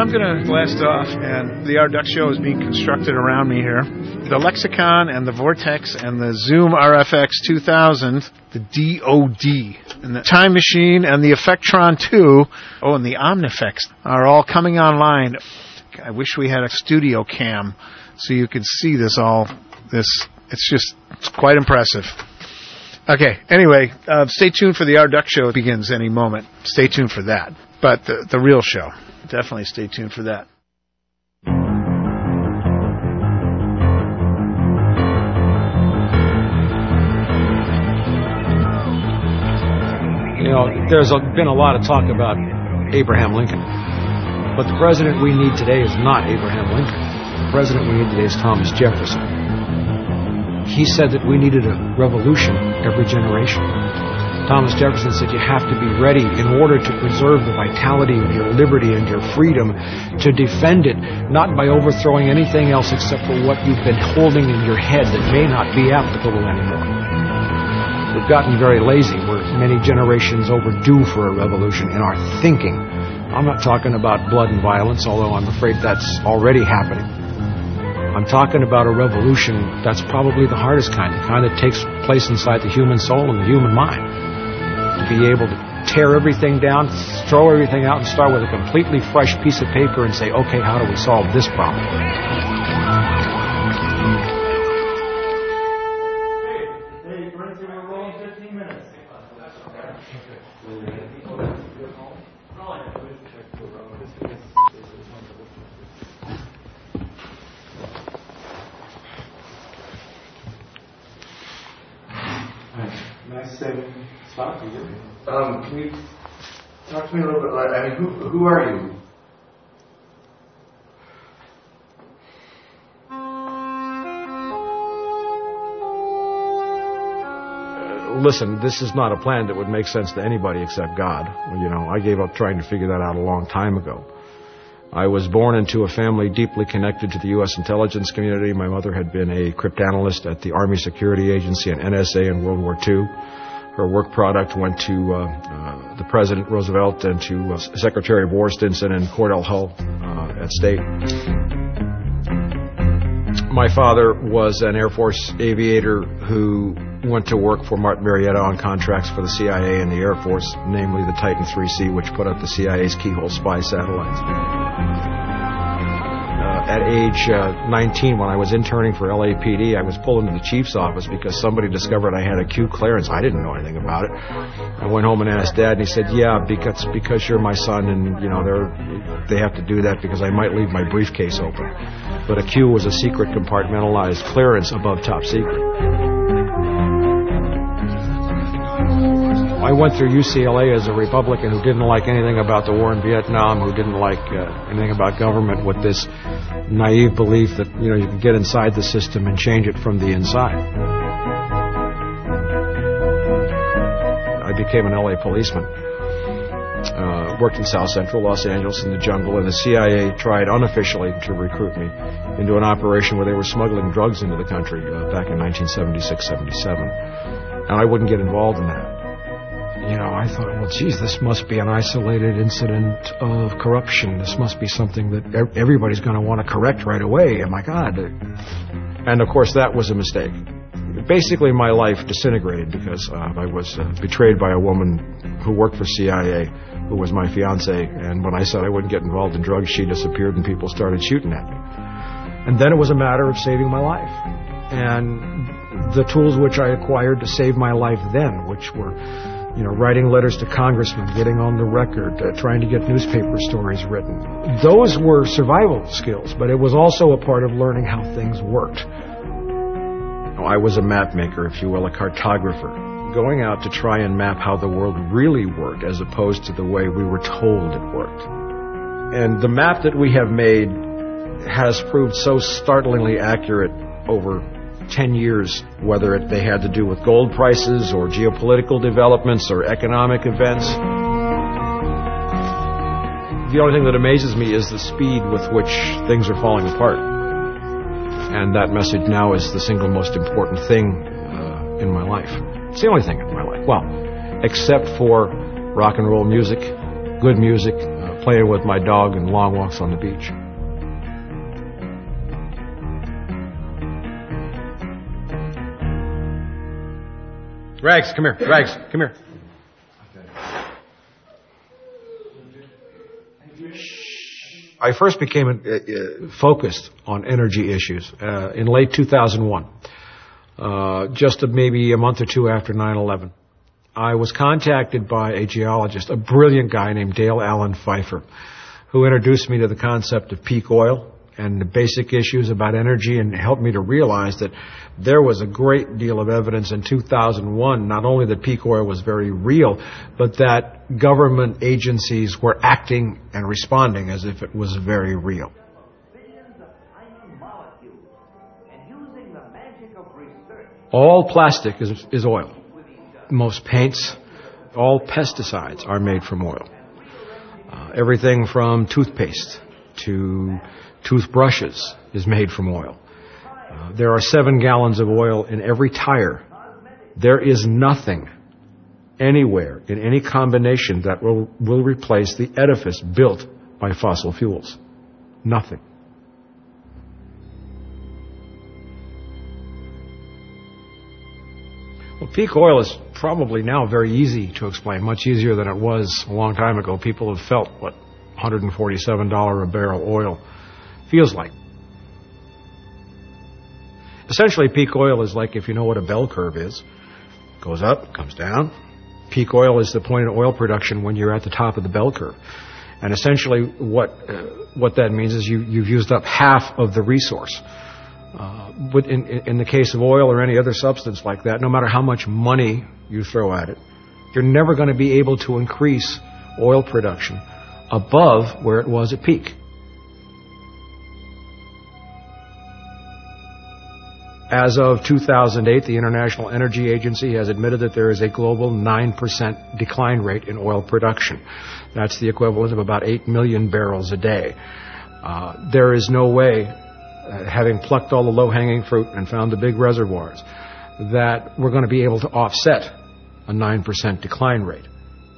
I'm going to blast off, and the Art Duck Show is being constructed around me here. The Lexicon and the Vortex and the Zoom RFX 2000, the DOD, and the Time Machine and the Effectron 2, and the Omnifex are all coming online. I wish we had a studio cam so you could see this all. It's quite impressive. Okay, anyway, stay tuned for the Art Duck Show. It begins any moment. Stay tuned for that. But the real show, definitely stay tuned for that. You know, there's been a lot of talk about Abraham Lincoln. But the president we need today is not Abraham Lincoln. The president we need today is Thomas Jefferson. He said that we needed a revolution every generation. Thomas Jefferson said you have to be ready in order to preserve the vitality of your liberty and your freedom, to defend it, not by overthrowing anything else except for what you've been holding in your head that may not be applicable anymore. We've gotten very lazy. We're many generations overdue for a revolution in our thinking. I'm not talking about blood and violence, although I'm afraid that's already happening. I'm talking about a revolution that's probably the hardest kind, the kind that takes place inside the human soul and the human mind. To be able to tear everything down, throw everything out, and start with a completely fresh piece of paper and say, okay, how do we solve this problem? Can you talk to me a little bit? Who are you? Listen, this is not a plan that would make sense to anybody except God. You know, I gave up trying to figure that out a long time ago. I was born into a family deeply connected to the U.S. intelligence community. My mother had been a cryptanalyst at the Army Security Agency and NSA in World War II. Her work product went to the President Roosevelt and to Secretary of War Stinson and Cordell Hull at State. My father was an Air Force aviator who went to work for Martin Marietta on contracts for the CIA and the Air Force, namely the Titan 3C, which put up the CIA's Keyhole spy satellites. At age 19, when I was interning for LAPD, I was pulled into the chief's office because somebody discovered I had a Q clearance. I didn't know anything about it. I went home and asked Dad, and he said, yeah, because you're my son, and you know they have to do that because I might leave my briefcase open. But a Q was a secret compartmentalized clearance above top secret. I went through UCLA as a Republican who didn't like anything about the war in Vietnam, who didn't like anything about government, with this naive belief that, you know, you can get inside the system and change it from the inside. I became an LA policeman. Worked in South Central Los Angeles in the jungle, and the CIA tried unofficially to recruit me into an operation where they were smuggling drugs into the country back in 1976-77. And I wouldn't get involved in that. You know, I thought, well, geez, this must be an isolated incident of corruption. This must be something that everybody's going to want to correct right away. Oh, my God. And, of course, that was a mistake. Basically, my life disintegrated because I was betrayed by a woman who worked for CIA, who was my fiancée. And when I said I wouldn't get involved in drugs, she disappeared and people started shooting at me. And then it was a matter of saving my life. And the tools which I acquired to save my life then, which were, you know, writing letters to congressmen, getting on the record, trying to get newspaper stories written. Those were survival skills, but it was also a part of learning how things worked. I was a map maker, if you will, a cartographer, going out to try and map how the world really worked as opposed to the way we were told it worked. And the map that we have made has proved so startlingly accurate over 10 years, whether they had to do with gold prices or geopolitical developments or economic events. The only thing that amazes me is the speed with which things are falling apart. And that message now is the single most important thing in my life. It's the only thing in my life. Well, except for rock and roll music, good music, playing with my dog and long walks on the beach. Rags, come here. Rags, come here. I first became focused on energy issues in late 2001, just maybe a month or two after 9/11. I was contacted by a geologist, a brilliant guy named Dale Allen Pfeiffer, who introduced me to the concept of peak oil and the basic issues about energy, and helped me to realize that there was a great deal of evidence in 2001, not only that peak oil was very real, but that government agencies were acting and responding as if it was very real. All plastic is oil. Most paints, all pesticides are made from oil. Everything from toothpaste to toothbrushes is made from oil. There are 7 gallons of oil in every tire. There is nothing anywhere in any combination that will replace the edifice built by fossil fuels. Nothing. Well, peak oil is probably now very easy to explain, much easier than it was a long time ago. People have felt what $147 a barrel oil feels like. Essentially, peak oil is like, if you know what a bell curve is, goes up, comes down. Peak oil is the point of oil production when you're at the top of the bell curve. And essentially what that means is you've used up half of the resource. But in the case of oil or any other substance like that, no matter how much money you throw at it, you're never going to be able to increase oil production above where it was at peak. As of 2008, the International Energy Agency has admitted that there is a global 9% decline rate in oil production. That's the equivalent of about 8 million barrels a day. There is no way, having plucked all the low-hanging fruit and found the big reservoirs, that we're going to be able to offset a 9% decline rate.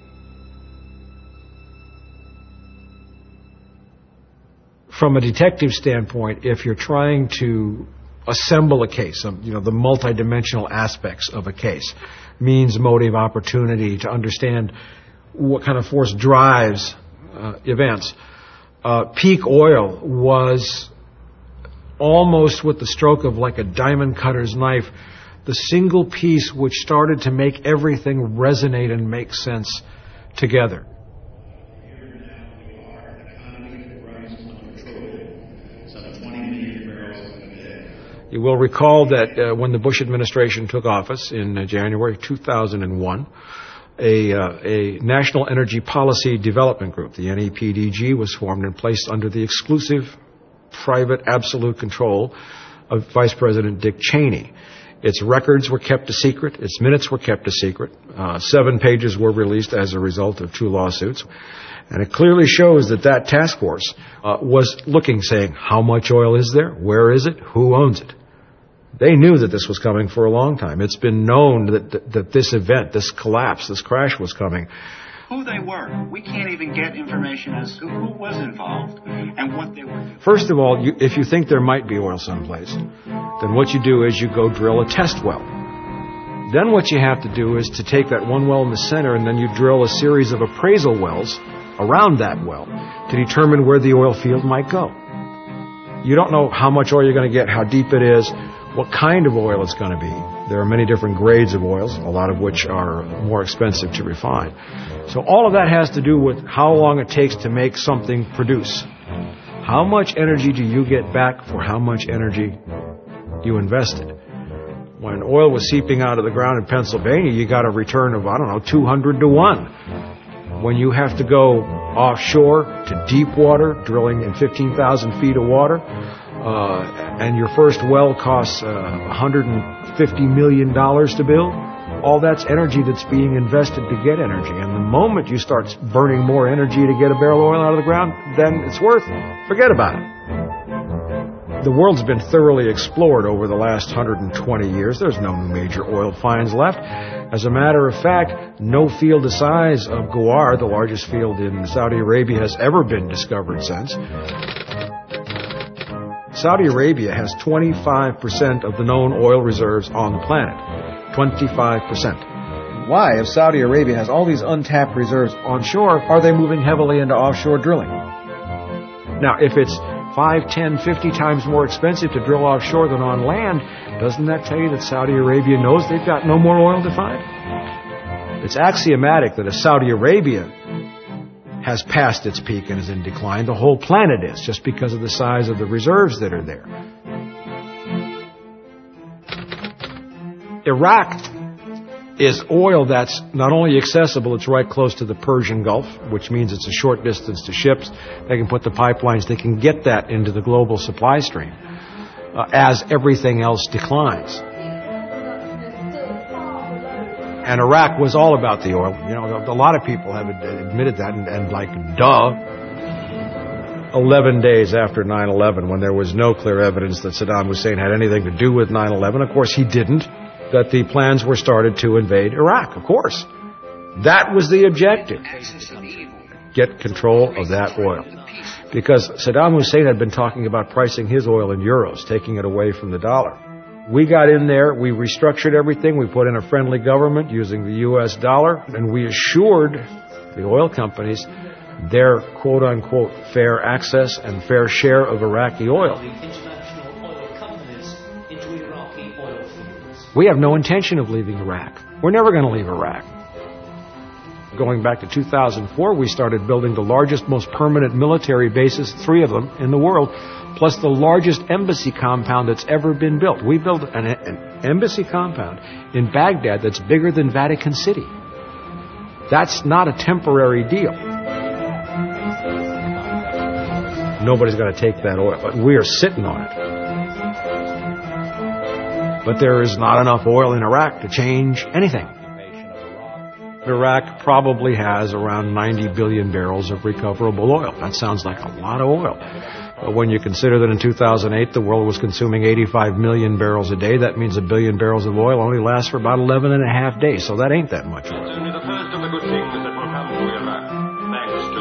From a detective standpoint, if you're trying to assemble a case, the multidimensional aspects of a case, means, motive, opportunity, to understand what kind of force drives events. Peak oil was almost, with the stroke of like a diamond cutter's knife, the single piece which started to make everything resonate and make sense together. You will recall that when the Bush administration took office in January 2001, a National Energy Policy Development Group, the NEPDG, was formed and placed under the exclusive, private, absolute control of Vice President Dick Cheney. Its records were kept a secret. Its minutes were kept a secret. 7 pages were released as a result of 2 lawsuits. And it clearly shows that task force was looking, saying, how much oil is there? Where is it? Who owns it? They knew that this was coming for a long time. It's been known that this event, this collapse, this crash was coming. Who they were. We can't even get information as to who was involved and what they were doing. First of all, if you think there might be oil someplace, then what you do is you go drill a test well. Then what you have to do is to take that one well in the center, and then you drill a series of appraisal wells around that well to determine where the oil field might go. You don't know how much oil you're going to get, how deep it is, what kind of oil it's going to be. There are many different grades of oils, a lot of which are more expensive to refine. So all of that has to do with how long it takes to make something produce. How much energy do you get back for how much energy you invested? When oil was seeping out of the ground in Pennsylvania, you got a return of, 200 to 1. When you have to go offshore to deep water, drilling in 15,000 feet of water, and your first well costs $150 million to build, all that's energy that's being invested to get energy. And the moment you start burning more energy to get a barrel of oil out of the ground, then it's worth it. Forget about it. The world's been thoroughly explored over the last 120 years. There's no major oil finds left. As a matter of fact, no field the size of Ghawar, the largest field in Saudi Arabia, has ever been discovered since. Saudi Arabia has 25% of the known oil reserves on the planet. 25%. Why, if Saudi Arabia has all these untapped reserves onshore, are they moving heavily into offshore drilling? Now, if it's 5, 10, 50 times more expensive to drill offshore than on land, doesn't that tell you that Saudi Arabia knows they've got no more oil to find? It's axiomatic that if Saudi Arabia has passed its peak and is in decline, the whole planet is, just because of the size of the reserves that are there. Iraq is oil that's not only accessible, it's right close to the Persian Gulf, which means it's a short distance to ships. They can put the pipelines, they can get that into the global supply stream as everything else declines. And Iraq was all about the oil. You know, a lot of people have admitted that, and like, duh. 11 days after 9/11, when there was no clear evidence that Saddam Hussein had anything to do with 9/11, of course he didn't, that the plans were started to invade Iraq, of course. That was the objective. Get control of that oil. Because Saddam Hussein had been talking about pricing his oil in euros, taking it away from the dollar. We got in there, we restructured everything, we put in a friendly government using the U.S. dollar, and we assured the oil companies their quote-unquote fair access and fair share of Iraqi oil. We have no intention of leaving Iraq. We're never going to leave Iraq. Going back to 2004, we started building the largest, most permanent military bases, 3 of them in the world, plus the largest embassy compound that's ever been built. We built an embassy compound in Baghdad that's bigger than Vatican City. That's not a temporary deal. Nobody's going to take that oil, but we are sitting on it. But there is not enough oil in Iraq to change anything. Iraq probably has around 90 billion barrels of recoverable oil. That sounds like a lot of oil. But when you consider that in 2008 the world was consuming 85 million barrels a day, that means 1 billion barrels of oil only lasts for about 11 and a half days. So that ain't that much oil. It's only the first of the good things that will come to Iraq, thanks to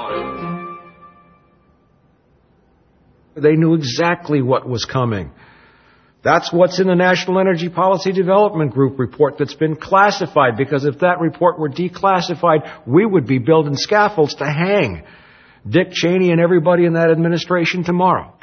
oil. They knew exactly what was coming. That's what's in the National Energy Policy Development Group report that's been classified, because if that report were declassified, we would be building scaffolds to hang Dick Cheney and everybody in that administration tomorrow.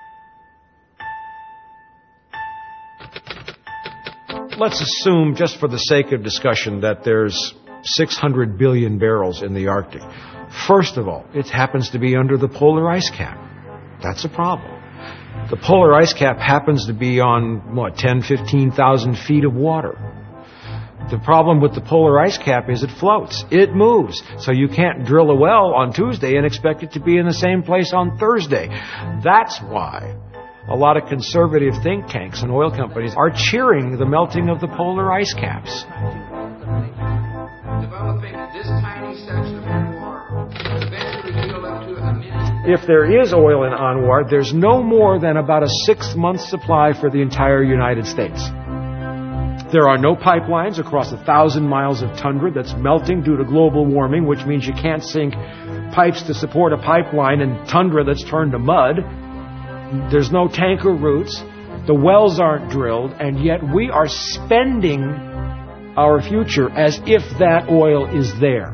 Let's assume, just for the sake of discussion, that there's 600 billion barrels in the Arctic. First of all, it happens to be under the polar ice cap. That's a problem. The polar ice cap happens to be on, 10, 15,000 feet of water. The problem with the polar ice cap is it floats. It moves. So you can't drill a well on Tuesday and expect it to be in the same place on Thursday. That's why a lot of conservative think tanks and oil companies are cheering the melting of the polar ice caps. Developing this tiny section of Anwar eventually build up to a million. If there is oil in Anwar, there's no more than about a 6-month supply for the entire United States. There are no pipelines across 1,000 miles of tundra that's melting due to global warming, which means you can't sink pipes to support a pipeline in tundra that's turned to mud. There's no tanker routes. The wells aren't drilled, and yet we are spending our future as if that oil is there.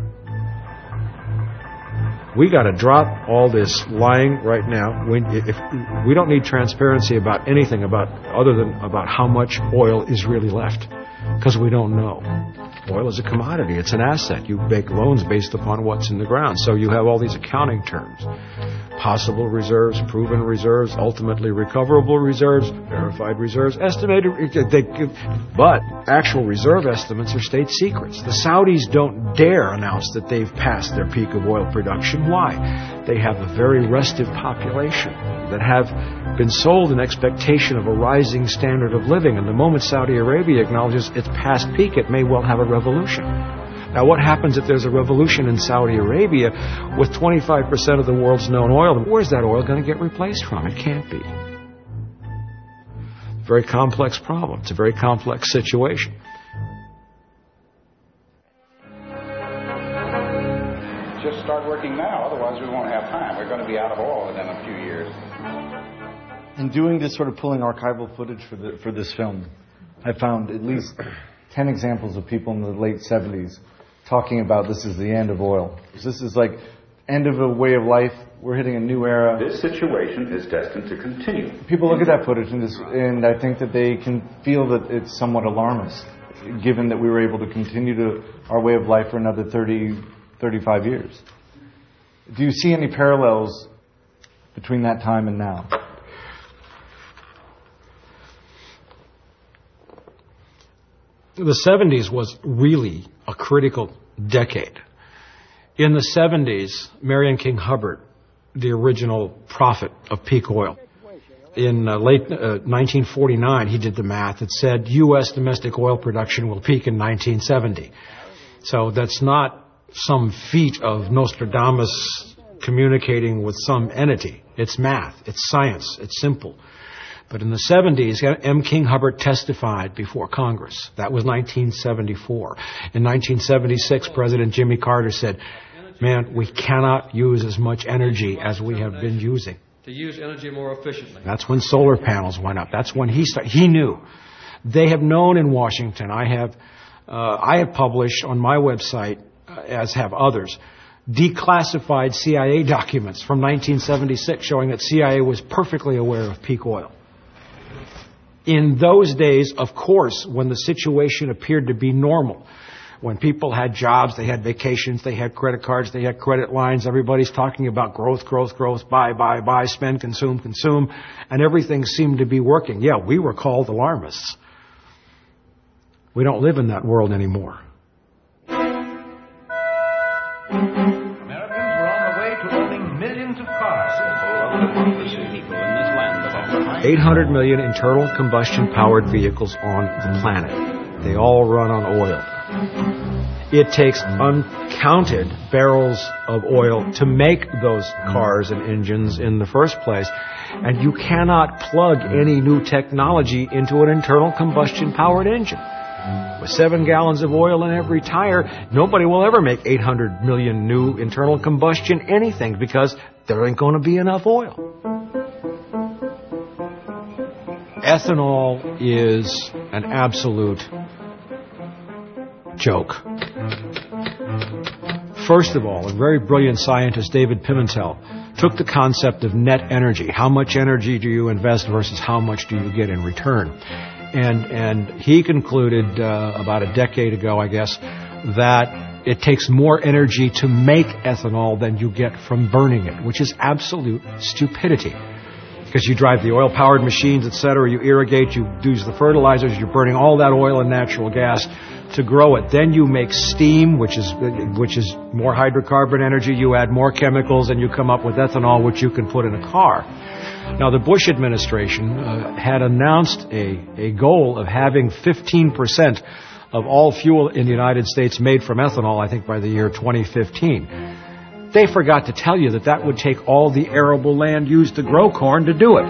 We got to drop all this lying right now. If we don't need transparency about anything other than about how much oil is really left, because we don't know. Oil is a commodity. It's an asset. You make loans based upon what's in the ground. So you have all these accounting terms. Possible reserves, proven reserves, ultimately recoverable reserves, verified reserves, estimated. But actual reserve estimates are state secrets. The Saudis don't dare announce that they've passed their peak of oil production. Why? They have a very restive population that have been sold in expectation of a rising standard of living. And the moment Saudi Arabia acknowledges its past peak, it may well have a revolution. Now, what happens if there's a revolution in Saudi Arabia with 25% of the world's known oil? Where's that oil going to get replaced from? It can't be. Very complex problem. It's a very complex situation. start working now, otherwise we won't have time. We're going to be out of oil within a few years. In doing this sort of pulling archival footage for this film, I found at least 10 examples of people in the late 70s talking about this is the end of oil. This is like end of a way of life. We're hitting a new era. This situation is destined to continue. People look at that footage and I think that they can feel that it's somewhat alarmist, given that we were able to continue to our way of life for another 30, 35 years. Do you see any parallels between that time and now? The 70s was really a critical decade. In the 70s, Marion King Hubbert, the original prophet of peak oil, in late 1949, he did the math. It said U.S. domestic oil production will peak in 1970. So that's not some feat of Nostradamus communicating with some entity. It's math. It's science. It's simple. But in the 70s, M. King Hubbert testified before Congress. That was 1974. In 1976, President Jimmy Carter said, man, we cannot use as much energy as we have been using. To use energy more efficiently. That's when solar panels went up. That's when he started. He knew. They have known in Washington. I have published on my website, as have others, declassified CIA documents from 1976 showing that CIA was perfectly aware of peak oil. In those days, of course, when the situation appeared to be normal, when people had jobs, they had vacations, they had credit cards, they had credit lines, everybody's talking about growth, buy, spend, consume, and everything seemed to be working. Yeah, we were called alarmists. We don't live in that world anymore. Americans were on the way to owning millions of cars. 800 million internal combustion-powered vehicles on the planet. They all run on oil. It takes uncounted barrels of oil to make those cars and engines in the first place. And you cannot plug any new technology into an internal combustion-powered engine. With 7 gallons of oil in every tire, nobody will ever make 800 million new internal combustion anything because there ain't going to be enough oil. Ethanol is an absolute joke. First of all, a very brilliant scientist, David Pimentel, took the concept of net energy. How much energy do you invest versus how much do you get in return? And he concluded about a decade ago, I guess, that it takes more energy to make ethanol than you get from burning it, which is absolute stupidity. Because you drive the oil-powered machines, etc., you irrigate, you use the fertilizers, you're burning all that oil and natural gas to grow it. Then you make steam, which is more hydrocarbon energy. You add more chemicals, and you come up with ethanol, which you can put in a car. Now, the Bush administration had announced a goal of having 15% of all fuel in the United States made from ethanol, I think, by the year 2015. They forgot to tell you that would take all the arable land used to grow corn to do it.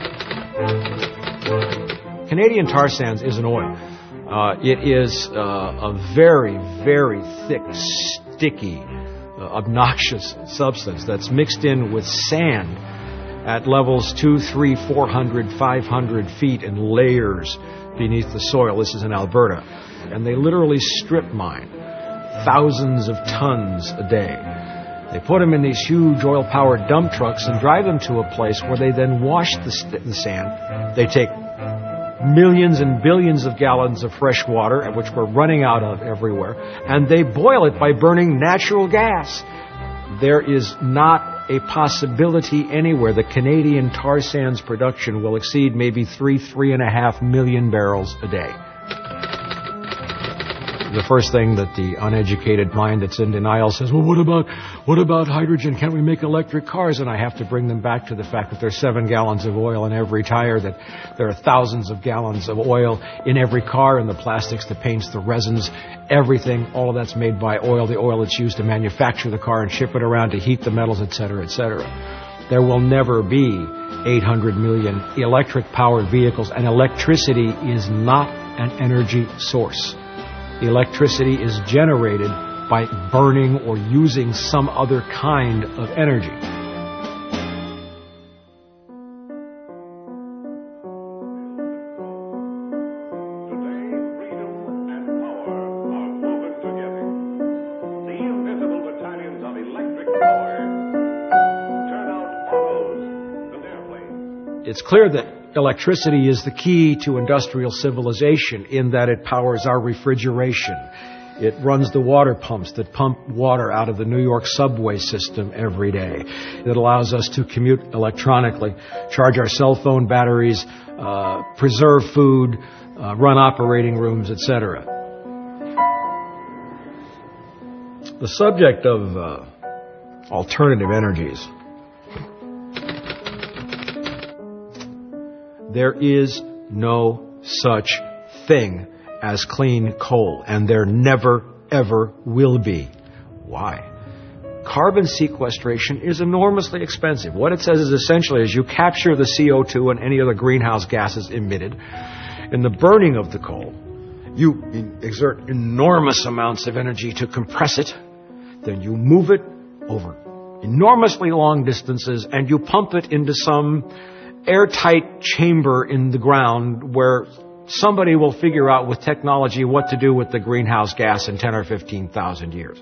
Canadian tar sands is an oil. It is a very, very thick, sticky, obnoxious substance that's mixed in with sand at levels 200, 300, 400, 500 feet in layers beneath the soil. This is in Alberta. And they literally strip mine thousands of tons a day. They put them in these huge oil-powered dump trucks and drive them to a place where they then wash the sand. They take millions and billions of gallons of fresh water, which we're running out of everywhere, and they boil it by burning natural gas. There is not a possibility anywhere that Canadian tar sands production will exceed maybe 3.5 million barrels a day. The first thing that the uneducated mind that's in denial says, well, what about hydrogen? Can't we make electric cars? And I have to bring them back to the fact that there's 7 gallons of oil in every tire, that there are thousands of gallons of oil in every car, and the plastics, the paints, the resins, everything, all of that's made by oil, the oil that's used to manufacture the car and ship it around to heat the metals, etc., etc. There will never be 800 million electric-powered vehicles, and electricity is not an energy source. Electricity is generated by burning or using some other kind of energy. It's clear that electricity is the key to industrial civilization in that it powers our refrigeration. It runs the water pumps that pump water out of the New York subway system every day. It allows us to commute electronically, charge our cell phone batteries, preserve food, run operating rooms, etc. The subject of alternative energies. There is no such thing as clean coal, and there never, ever will be. Why? Carbon sequestration is enormously expensive. What it says is essentially is you capture the CO2 and any other greenhouse gases emitted. In the burning of the coal, you exert enormous amounts of energy to compress it. Then you move it over enormously long distances, and you pump it into some airtight chamber in the ground where somebody will figure out with technology what to do with the greenhouse gas in 10 or 15,000 years.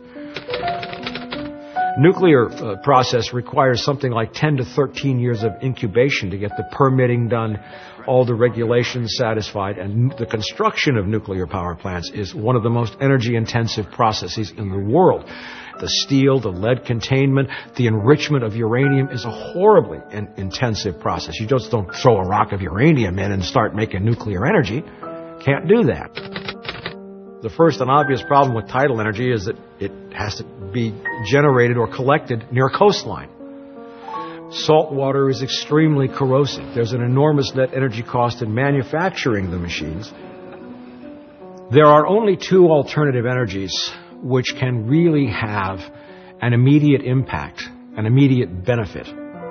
Nuclear process requires something like 10 to 13 years of incubation to get the permitting done, all the regulations satisfied, and the construction of nuclear power plants is one of the most energy-intensive processes in the world. The steel, the lead containment, the enrichment of uranium is a horribly intensive process. You just don't throw a rock of uranium in and start making nuclear energy. Can't do that. The first and obvious problem with tidal energy is that it has to be generated or collected near a coastline. Salt water is extremely corrosive. There's an enormous net energy cost in manufacturing the machines. There are only two alternative energies which can really have an immediate impact, an immediate benefit.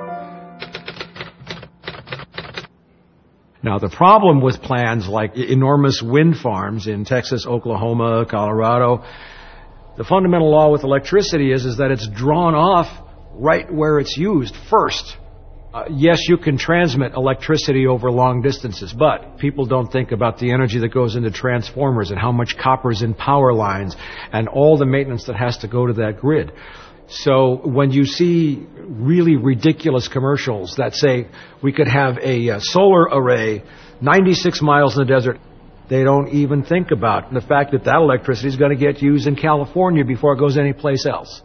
Now, the problem with plans like enormous wind farms in Texas, Oklahoma, Colorado, the fundamental law with electricity is that it's drawn off right where it's used first. Yes, you can transmit electricity over long distances, but people don't think about the energy that goes into transformers and how much copper's in power lines and all the maintenance that has to go to that grid. So when you see really ridiculous commercials that say we could have a solar array 96 miles in the desert, they don't even think about the fact that that electricity is going to get used in California before it goes anyplace else.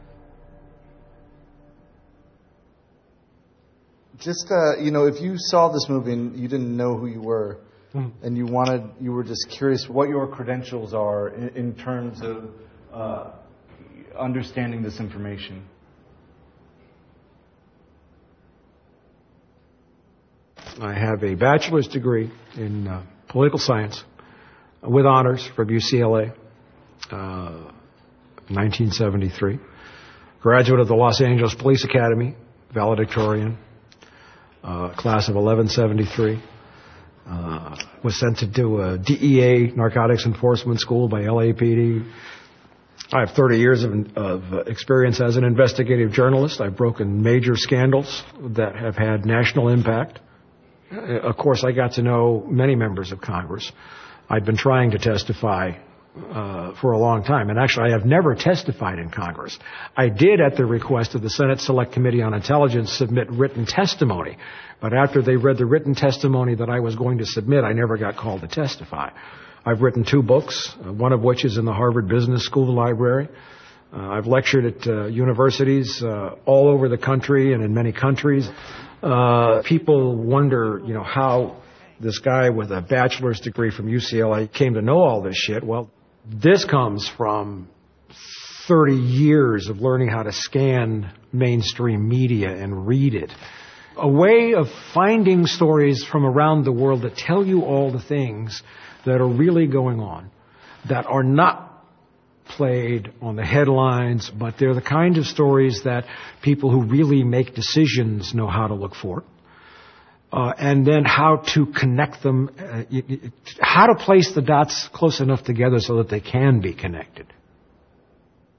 Just, if you saw this movie and you didn't know who you were, and you were just curious what your credentials are in terms of understanding this information. I have a bachelor's degree in political science with honors from UCLA, 1973. Graduate of the Los Angeles Police Academy, valedictorian. Class of 1173. Was sent to do a DEA, Narcotics Enforcement School by LAPD. I have 30 years of experience as an investigative journalist. I've broken major scandals that have had national impact. Of course, I got to know many members of Congress. I'd been trying to testify for a long time. And actually, I have never testified in Congress. I did, at the request of the Senate Select Committee on Intelligence, submit written testimony. But after they read the written testimony that I was going to submit, I never got called to testify. I've written 2 books, one of which is in the Harvard Business School library. I've lectured at universities all over the country and in many countries. People wonder, how this guy with a bachelor's degree from UCLA came to know all this shit. Well, this comes from 30 years of learning how to scan mainstream media and read it. A way of finding stories from around the world that tell you all the things that are really going on, that are not played on the headlines, but they're the kind of stories that people who really make decisions know how to look for. And then how to connect them, how to place the dots close enough together so that they can be connected.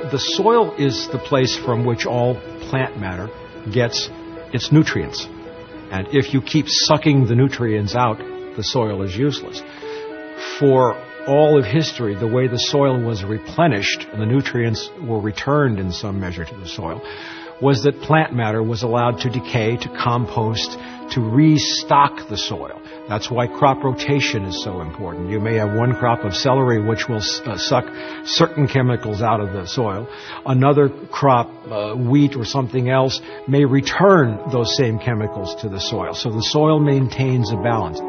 the soil is the place from which all plant matter gets its nutrients. And if you keep sucking the nutrients out, the soil is useless. For all of history, the way the soil was replenished and the nutrients were returned in some measure to the soil was that plant matter was allowed to decay, to compost, to restock the soil. That's why crop rotation is so important. You may have one crop of celery which will suck certain chemicals out of the soil. Another crop, wheat or something else, may return those same chemicals to the soil. So the soil maintains a balance.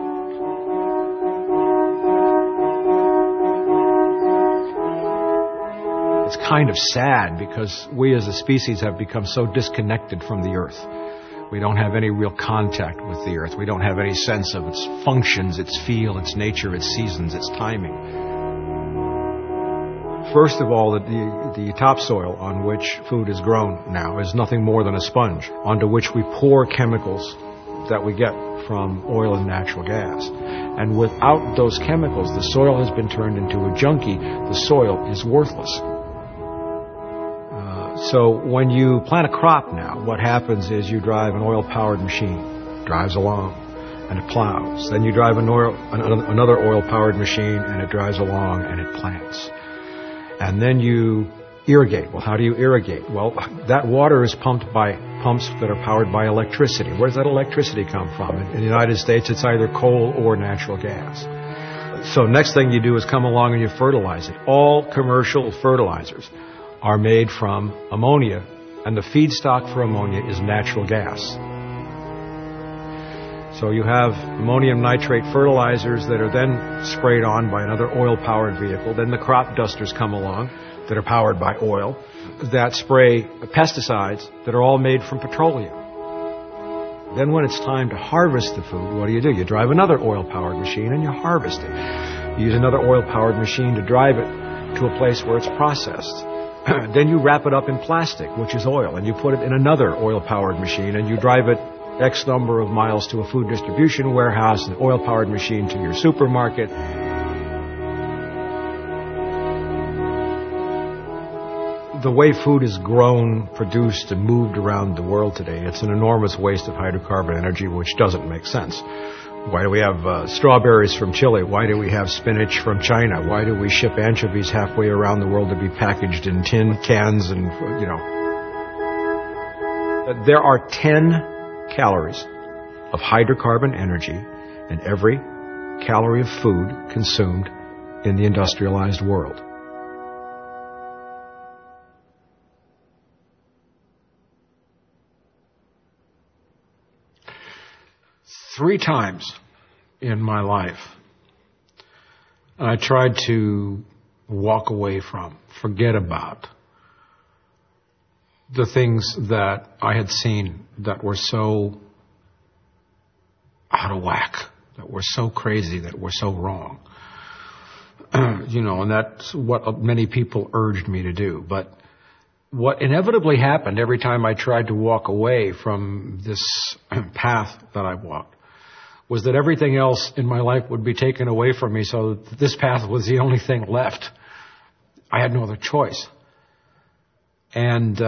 It's kind of sad because we as a species have become so disconnected from the earth. We don't have any real contact with the earth. We don't have any sense of its functions, its feel, its nature, its seasons, its timing. First of all, the topsoil on which food is grown now is nothing more than a sponge onto which we pour chemicals that we get from oil and natural gas. And without those chemicals, the soil has been turned into a junkie. The soil is worthless. So when you plant a crop now, what happens is you drive an oil-powered machine, drives along, and it plows. Then you drive another oil-powered machine, and it drives along, and it plants. And then you irrigate. Well, how do you irrigate? Well, that water is pumped by pumps that are powered by electricity. Where does that electricity come from? In the United States, it's either coal or natural gas. So next thing you do is come along and you fertilize it. All commercial fertilizers are made from ammonia, and the feedstock for ammonia is natural gas. So you have ammonium nitrate fertilizers that are then sprayed on by another oil-powered vehicle. Then the crop dusters come along that are powered by oil that spray pesticides that are all made from petroleum. Then when it's time to harvest the food, what do? You drive another oil-powered machine and you harvest it. You use another oil-powered machine to drive it to a place where it's processed. Then you wrap it up in plastic, which is oil, and you put it in another oil-powered machine, and you drive it X number of miles to a food distribution warehouse, an oil-powered machine to your supermarket. The way food is grown, produced, and moved around the world today, it's an enormous waste of hydrocarbon energy, which doesn't make sense. Why do we have strawberries from Chile? Why do we have spinach from China? Why do we ship anchovies halfway around the world to be packaged in tin cans and, There are 10 calories of hydrocarbon energy in every calorie of food consumed in the industrialized world. Three times in my life, I tried to walk away from, forget about the things that I had seen that were so out of whack, that were so crazy, that were so wrong. And that's what many people urged me to do. But what inevitably happened every time I tried to walk away from this path that I walked was that everything else in my life would be taken away from me, so that this path was the only thing left. I had no other choice. And,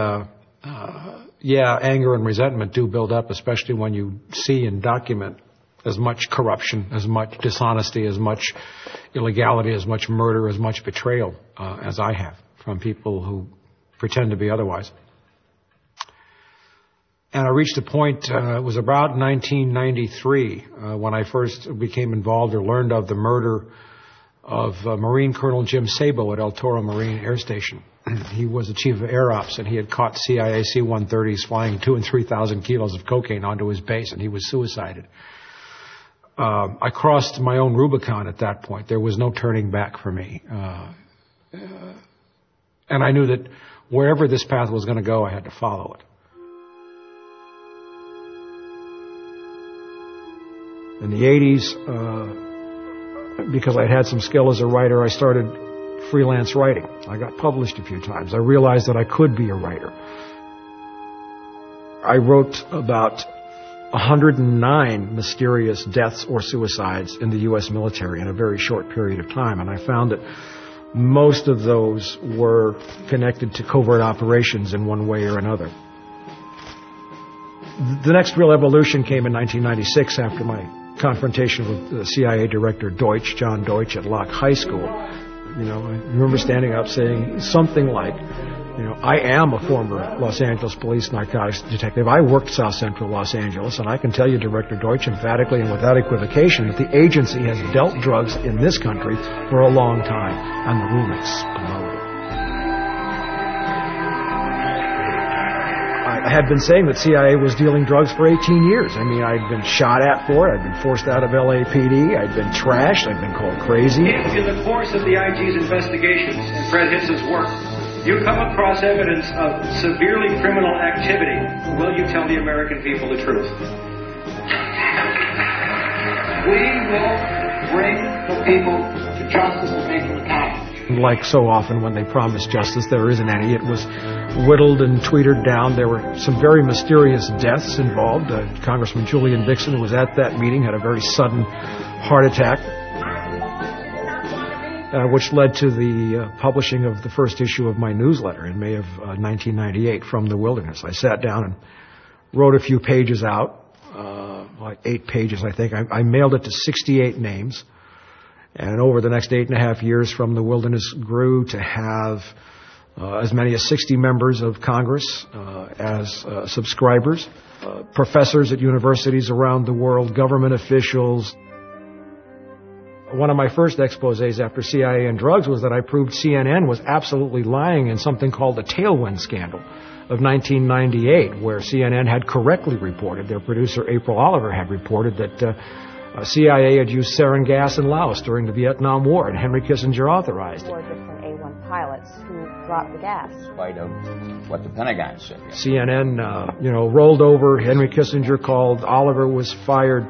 anger and resentment do build up, especially when you see and document as much corruption, as much dishonesty, as much illegality, as much murder, as much betrayal as I have from people who pretend to be otherwise. And I reached a point, it was about 1993, when I first became involved or learned of the murder of Marine Colonel Jim Sabo at El Toro Marine Air Station. He was the chief of Air Ops, and he had caught CIA C-130s flying 2,000 and 3,000 kilos of cocaine onto his base, and he was suicided. I crossed my own Rubicon at that point. There was no turning back for me. And I knew that wherever this path was going to go, I had to follow it. In the 80s, because I'd had some skill as a writer, I started freelance writing. I got published a few times. I realized that I could be a writer. I wrote about 109 mysterious deaths or suicides in the U.S. military in a very short period of time, and I found that Most of those were connected to covert operations in one way or another. The next real evolution came in 1996 after my confrontation with the CIA director Deutsch, John Deutsch, at Locke High School. You know, I remember standing up saying something like, you know, I am a former Los Angeles police narcotics detective. I worked South Central Los Angeles, and I can tell you, Director Deutsch, emphatically and without equivocation, that the agency has dealt drugs in this country for a long time, and the room exploded. I had been saying that CIA was dealing drugs for 18 years. I mean, I'd been shot at for it. I'd been forced out of LAPD. I'd been trashed. I'd been called crazy. If in the course of the IG's investigations and Fred Hitz's work, you come across evidence of severely criminal activity, will you tell the American people the truth? We will bring the people to justice and make them accountable. Like so often when they promise justice, there isn't any. It was whittled and tweeted down. There were some very mysterious deaths involved. Congressman Julian Dixon, who was at that meeting, had a very sudden heart attack, which led to the publishing of the first issue of my newsletter in May of 1998, From the Wilderness. I sat down and wrote a few pages out, like 8 pages, I think. I mailed it to 68 names. And over the next 8.5 years, From the Wilderness grew to have as many as 60 members of Congress as subscribers, professors at universities around the world, government officials. One of my first exposés after CIA and drugs was that I proved CNN was absolutely lying in something called the Tailwind Scandal of 1998, where CNN had correctly reported, their producer April Oliver had reported that CIA had used sarin gas in Laos during the Vietnam War, and Henry Kissinger authorized it. 4 different A-1 pilots who dropped the gas. In spite of what the Pentagon said. CNN, rolled over. Henry Kissinger called. Oliver was fired.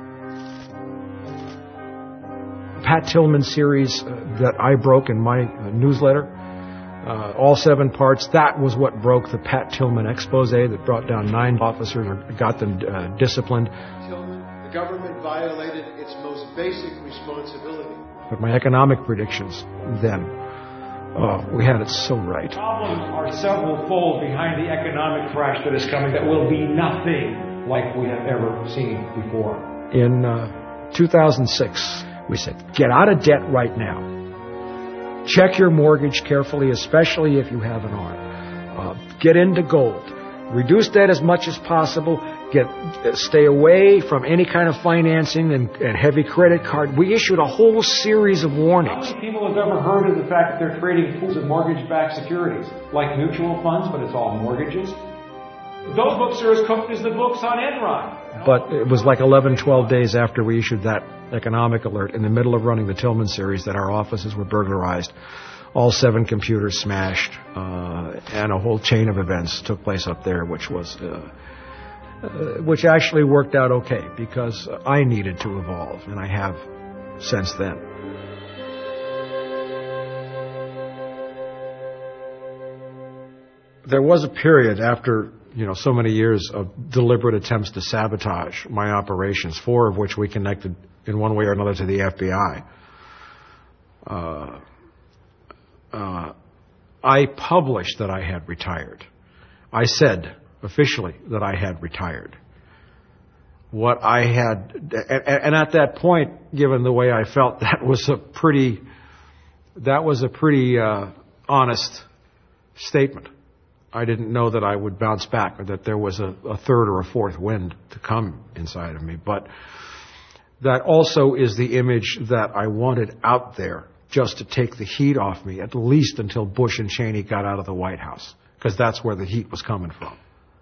Pat Tillman series that I broke in my newsletter, all 7 parts, that was what broke the Pat Tillman expose that brought down 9 officers or got them disciplined. The government violated its most basic responsibility. But my economic predictions then, we had it so right. Problems are several-fold behind the economic crash that is coming that will be nothing like we have ever seen before. In 2006, we said, get out of debt right now. Check your mortgage carefully, especially if you have an ARM. Get into gold. Reduce debt as much as possible. Stay away from any kind of financing and heavy credit card. We issued a whole series of warnings. How many people have ever heard of the fact that they're trading pools of mortgage-backed securities, like mutual funds, but it's all mortgages? Those books are as cooked as the books on Enron. But it was like 11, 12 days after we issued that economic alert, in the middle of running the Tillman series, that our offices were burglarized. All 7 computers smashed, and a whole chain of events took place up there, which actually worked out okay, because I needed to evolve, and I have since then. There was a period after, so many years of deliberate attempts to sabotage my operations, 4 of which we connected in one way or another to the FBI. I published that I had retired. I said officially that I had retired. What I had, and at that point, given the way I felt, that was a pretty honest statement. I didn't know that I would bounce back, or that there was a third or a fourth wind to come inside of me. But that also is the image that I wanted out there, just to take the heat off me, at least until Bush and Cheney got out of the White House, because that's where the heat was coming from.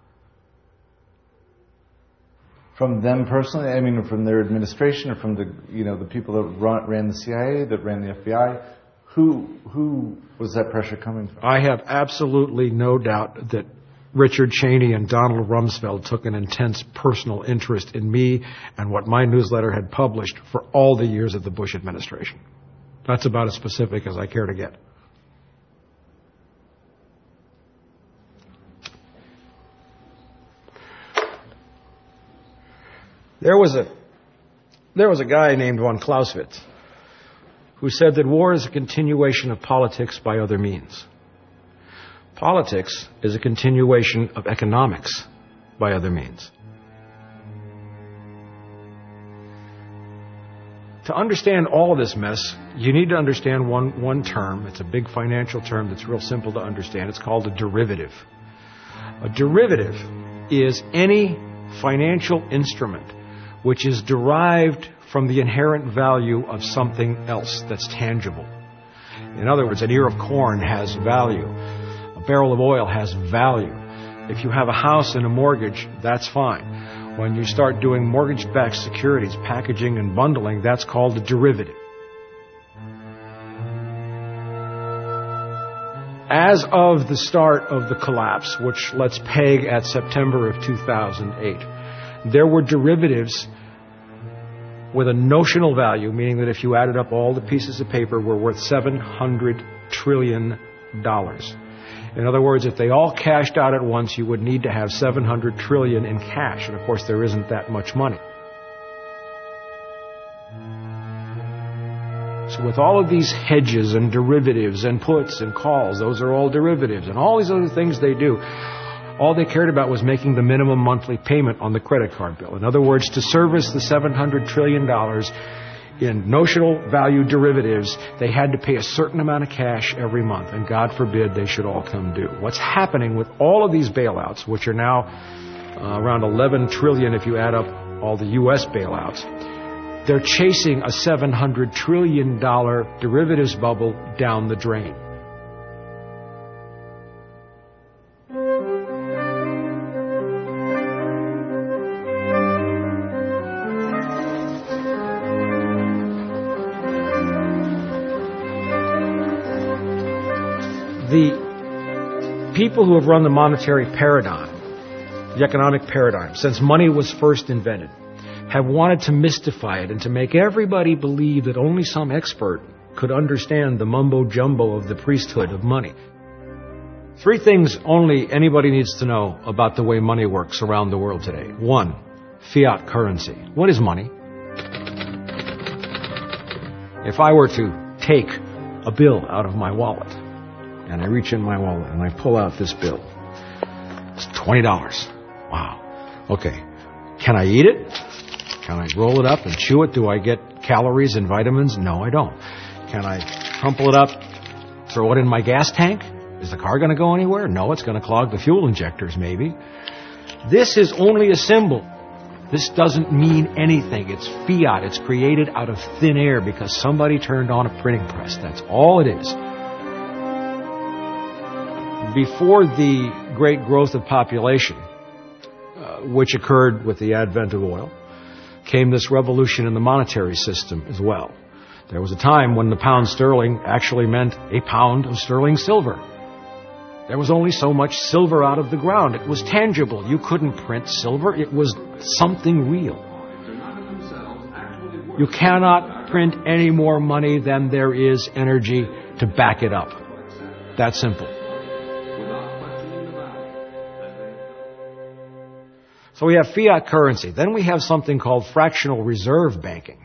From them personally? I mean, from their administration, or from the the people that ran the CIA, that ran the FBI? Who was that pressure coming from? I have absolutely no doubt that Richard Cheney and Donald Rumsfeld took an intense personal interest in me and what my newsletter had published for all the years of the Bush administration. That's about as specific as I care to get. There was a guy named von Clausewitz who said that war is a continuation of politics by other means. Politics is a continuation of economics by other means. To understand all of this mess, you need to understand one term. It's a big financial term that's real simple to understand. It's called a derivative. A derivative is any financial instrument which is derived from the inherent value of something else that's tangible. In other words, an ear of corn has value. A barrel of oil has value. If you have a house and a mortgage, that's fine. When you start doing mortgage-backed securities, packaging and bundling, that's called a derivative. As of the start of the collapse, which let's peg at September of 2008, there were derivatives with a notional value, meaning that if you added up all the pieces of paper, were worth $700 trillion. In other words, if they all cashed out at once, you would need to have $700 trillion in cash. And of course, there isn't that much money. So with all of these hedges and derivatives and puts and calls, those are all derivatives, and all these other things they do, all they cared about was making the minimum monthly payment on the credit card bill. In other words, to service the $700 trillion in notional value derivatives, they had to pay a certain amount of cash every month, and God forbid they should all come due. What's happening with all of these bailouts, which are now around 11 trillion if you add up all the U.S. bailouts, they're chasing a $700 trillion derivatives bubble down the drain. The people who have run the monetary paradigm, the economic paradigm, since money was first invented, have wanted to mystify it and to make everybody believe that only some expert could understand the mumbo-jumbo of the priesthood of money. Three things only anybody needs to know about the way money works around the world today. One, fiat currency. What is money? If I were to take a bill out of my wallet, and I reach in my wallet and I pull out this bill, it's $20. Wow. Okay. Can I eat it? Can I roll it up and chew it? Do I get calories and vitamins? No, I don't. Can I crumple it up, throw it in my gas tank? Is the car going to go anywhere? No, it's going to clog the fuel injectors, maybe. This is only a symbol. This doesn't mean anything. It's fiat. It's created out of thin air because somebody turned on a printing press. That's all it is. Before the great growth of population, which occurred with the advent of oil, came this revolution in the monetary system as well. There was a time when the pound sterling actually meant a pound of sterling silver. There was only so much silver out of the ground. It was tangible. You couldn't print silver. It was something real. You cannot print any more money than there is energy to back it up. That simple. So we have fiat currency. Then we have something called fractional reserve banking.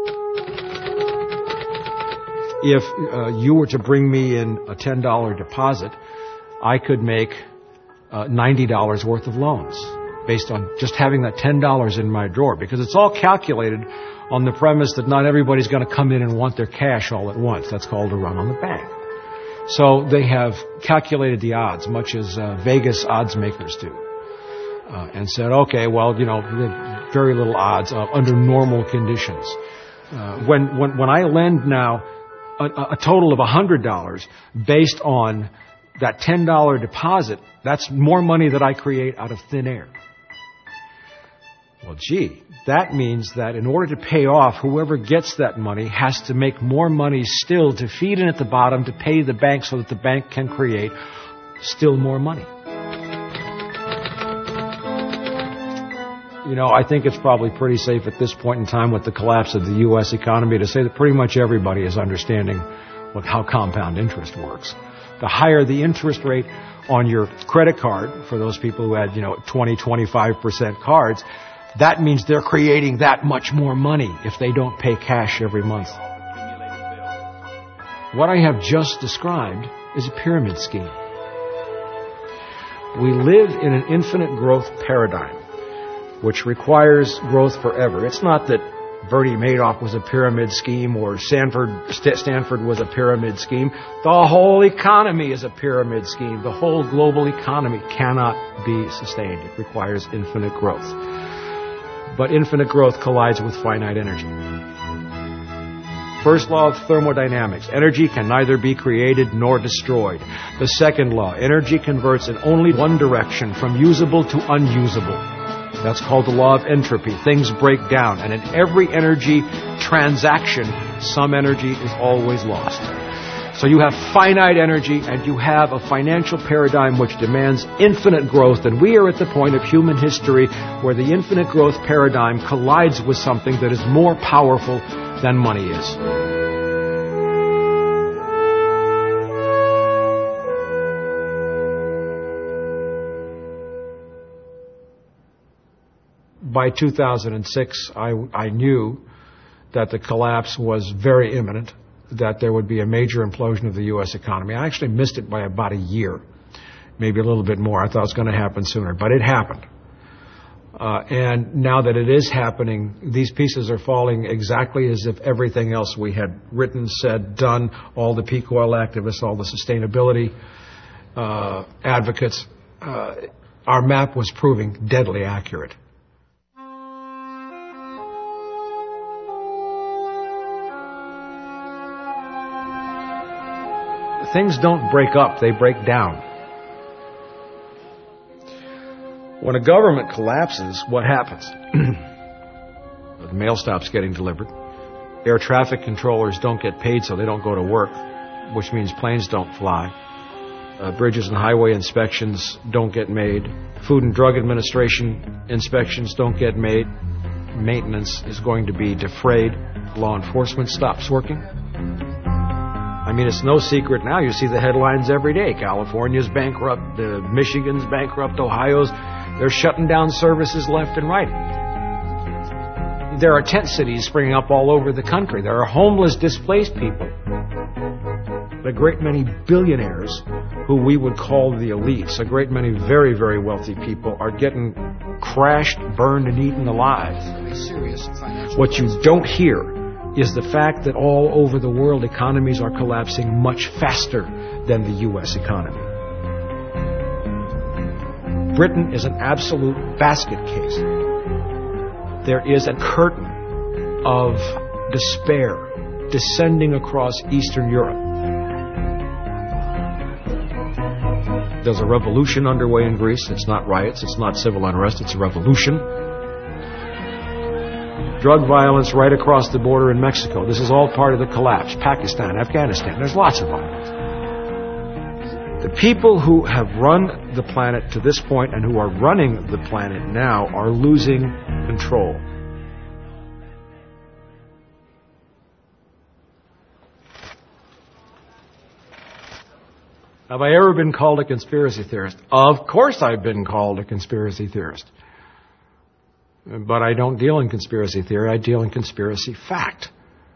If you were to bring me in a $10 deposit, I could make $90 worth of loans based on just having that $10 in my drawer, because it's all calculated on the premise that not everybody's going to come in and want their cash all at once. That's called a run on the bank. So they have calculated the odds, much as Vegas odds makers do. And said, okay, well, very little odds under normal conditions. When I lend now a total of $100 based on that $10 deposit, that's more money that I create out of thin air. Well, gee, that means that in order to pay off, whoever gets that money has to make more money still to feed in at the bottom to pay the bank so that the bank can create still more money. I think it's probably pretty safe at this point in time with the collapse of the U.S. economy to say that pretty much everybody is understanding how compound interest works. The higher the interest rate on your credit card, for those people who had, 20, 25% cards, that means they're creating that much more money if they don't pay cash every month. What I have just described is a pyramid scheme. We live in an infinite growth paradigm, which requires growth forever. It's not that Bernie Madoff was a pyramid scheme or Stanford was a pyramid scheme. The whole economy is a pyramid scheme. The whole global economy cannot be sustained. It requires infinite growth. But infinite growth collides with finite energy. First law of thermodynamics. Energy can neither be created nor destroyed. The second law. Energy converts in only one direction, from usable to unusable. That's called the law of entropy. Things break down, and in every energy transaction, some energy is always lost. So you have finite energy, and you have a financial paradigm which demands infinite growth, and we are at the point of human history where the infinite growth paradigm collides with something that is more powerful than money is. By 2006, I knew that the collapse was very imminent, that there would be a major implosion of the U.S. economy. I actually missed it by about a year, maybe a little bit more. I thought it was going to happen sooner, but it happened. And now that it is happening, these pieces are falling exactly as if everything else we had written, said, done, all the peak oil activists, all the sustainability advocates, our map was proving deadly accurate. Things don't break up, they break down. When a government collapses, what happens? The mail stops getting delivered. Air traffic controllers don't get paid, so they don't go to work, which means planes don't fly. Bridges and highway inspections don't get made. Food and Drug Administration inspections don't get made. Maintenance is going to be defrayed. Law enforcement stops working. I mean, it's no secret now. You see the headlines every day. California's bankrupt, Michigan's bankrupt, Ohio's. They're shutting down services left and right. There are tent cities springing up all over the country. There are homeless, displaced people. A great many billionaires, who we would call the elites, a great many very, very wealthy people, are getting crashed, burned, and eaten alive. What you don't hear is the fact that all over the world economies are collapsing much faster than the U.S. economy. Britain is an absolute basket case. There is a curtain of despair descending across Eastern Europe. There's a revolution underway in Greece. It's not riots, it's not civil unrest, it's a revolution. Drug violence right across the border in Mexico. This is all part of the collapse. Pakistan, Afghanistan, there's lots of violence. The people who have run the planet to this point and who are running the planet now are losing control. Have I ever been called a conspiracy theorist? Of course I've been called a conspiracy theorist. But I don't deal in conspiracy theory, I deal in conspiracy fact.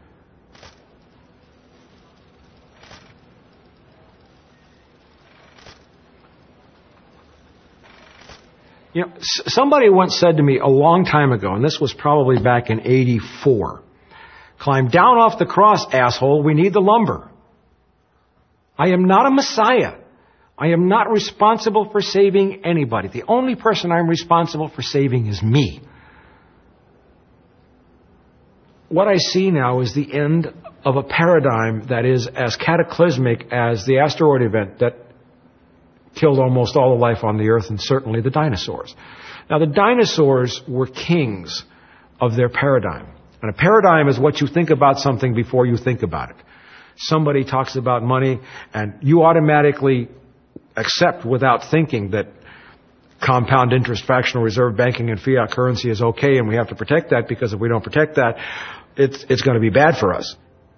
You know, somebody once said to me a long time ago, and this was probably back in '84, "Climb down off the cross, asshole, we need the lumber." I am not a messiah. I am not responsible for saving anybody. The only person I'm responsible for saving is me. What I see now is the end of a paradigm that is as cataclysmic as the asteroid event that killed almost all the life on the earth, and certainly the dinosaurs. Now, the dinosaurs were kings of their paradigm. And a paradigm is what you think about something before you think about it. Somebody talks about money, and you automatically accept without thinking that compound interest, fractional reserve banking, and fiat currency is okay, and we have to protect that, because if we don't protect that, it's going to be bad for us.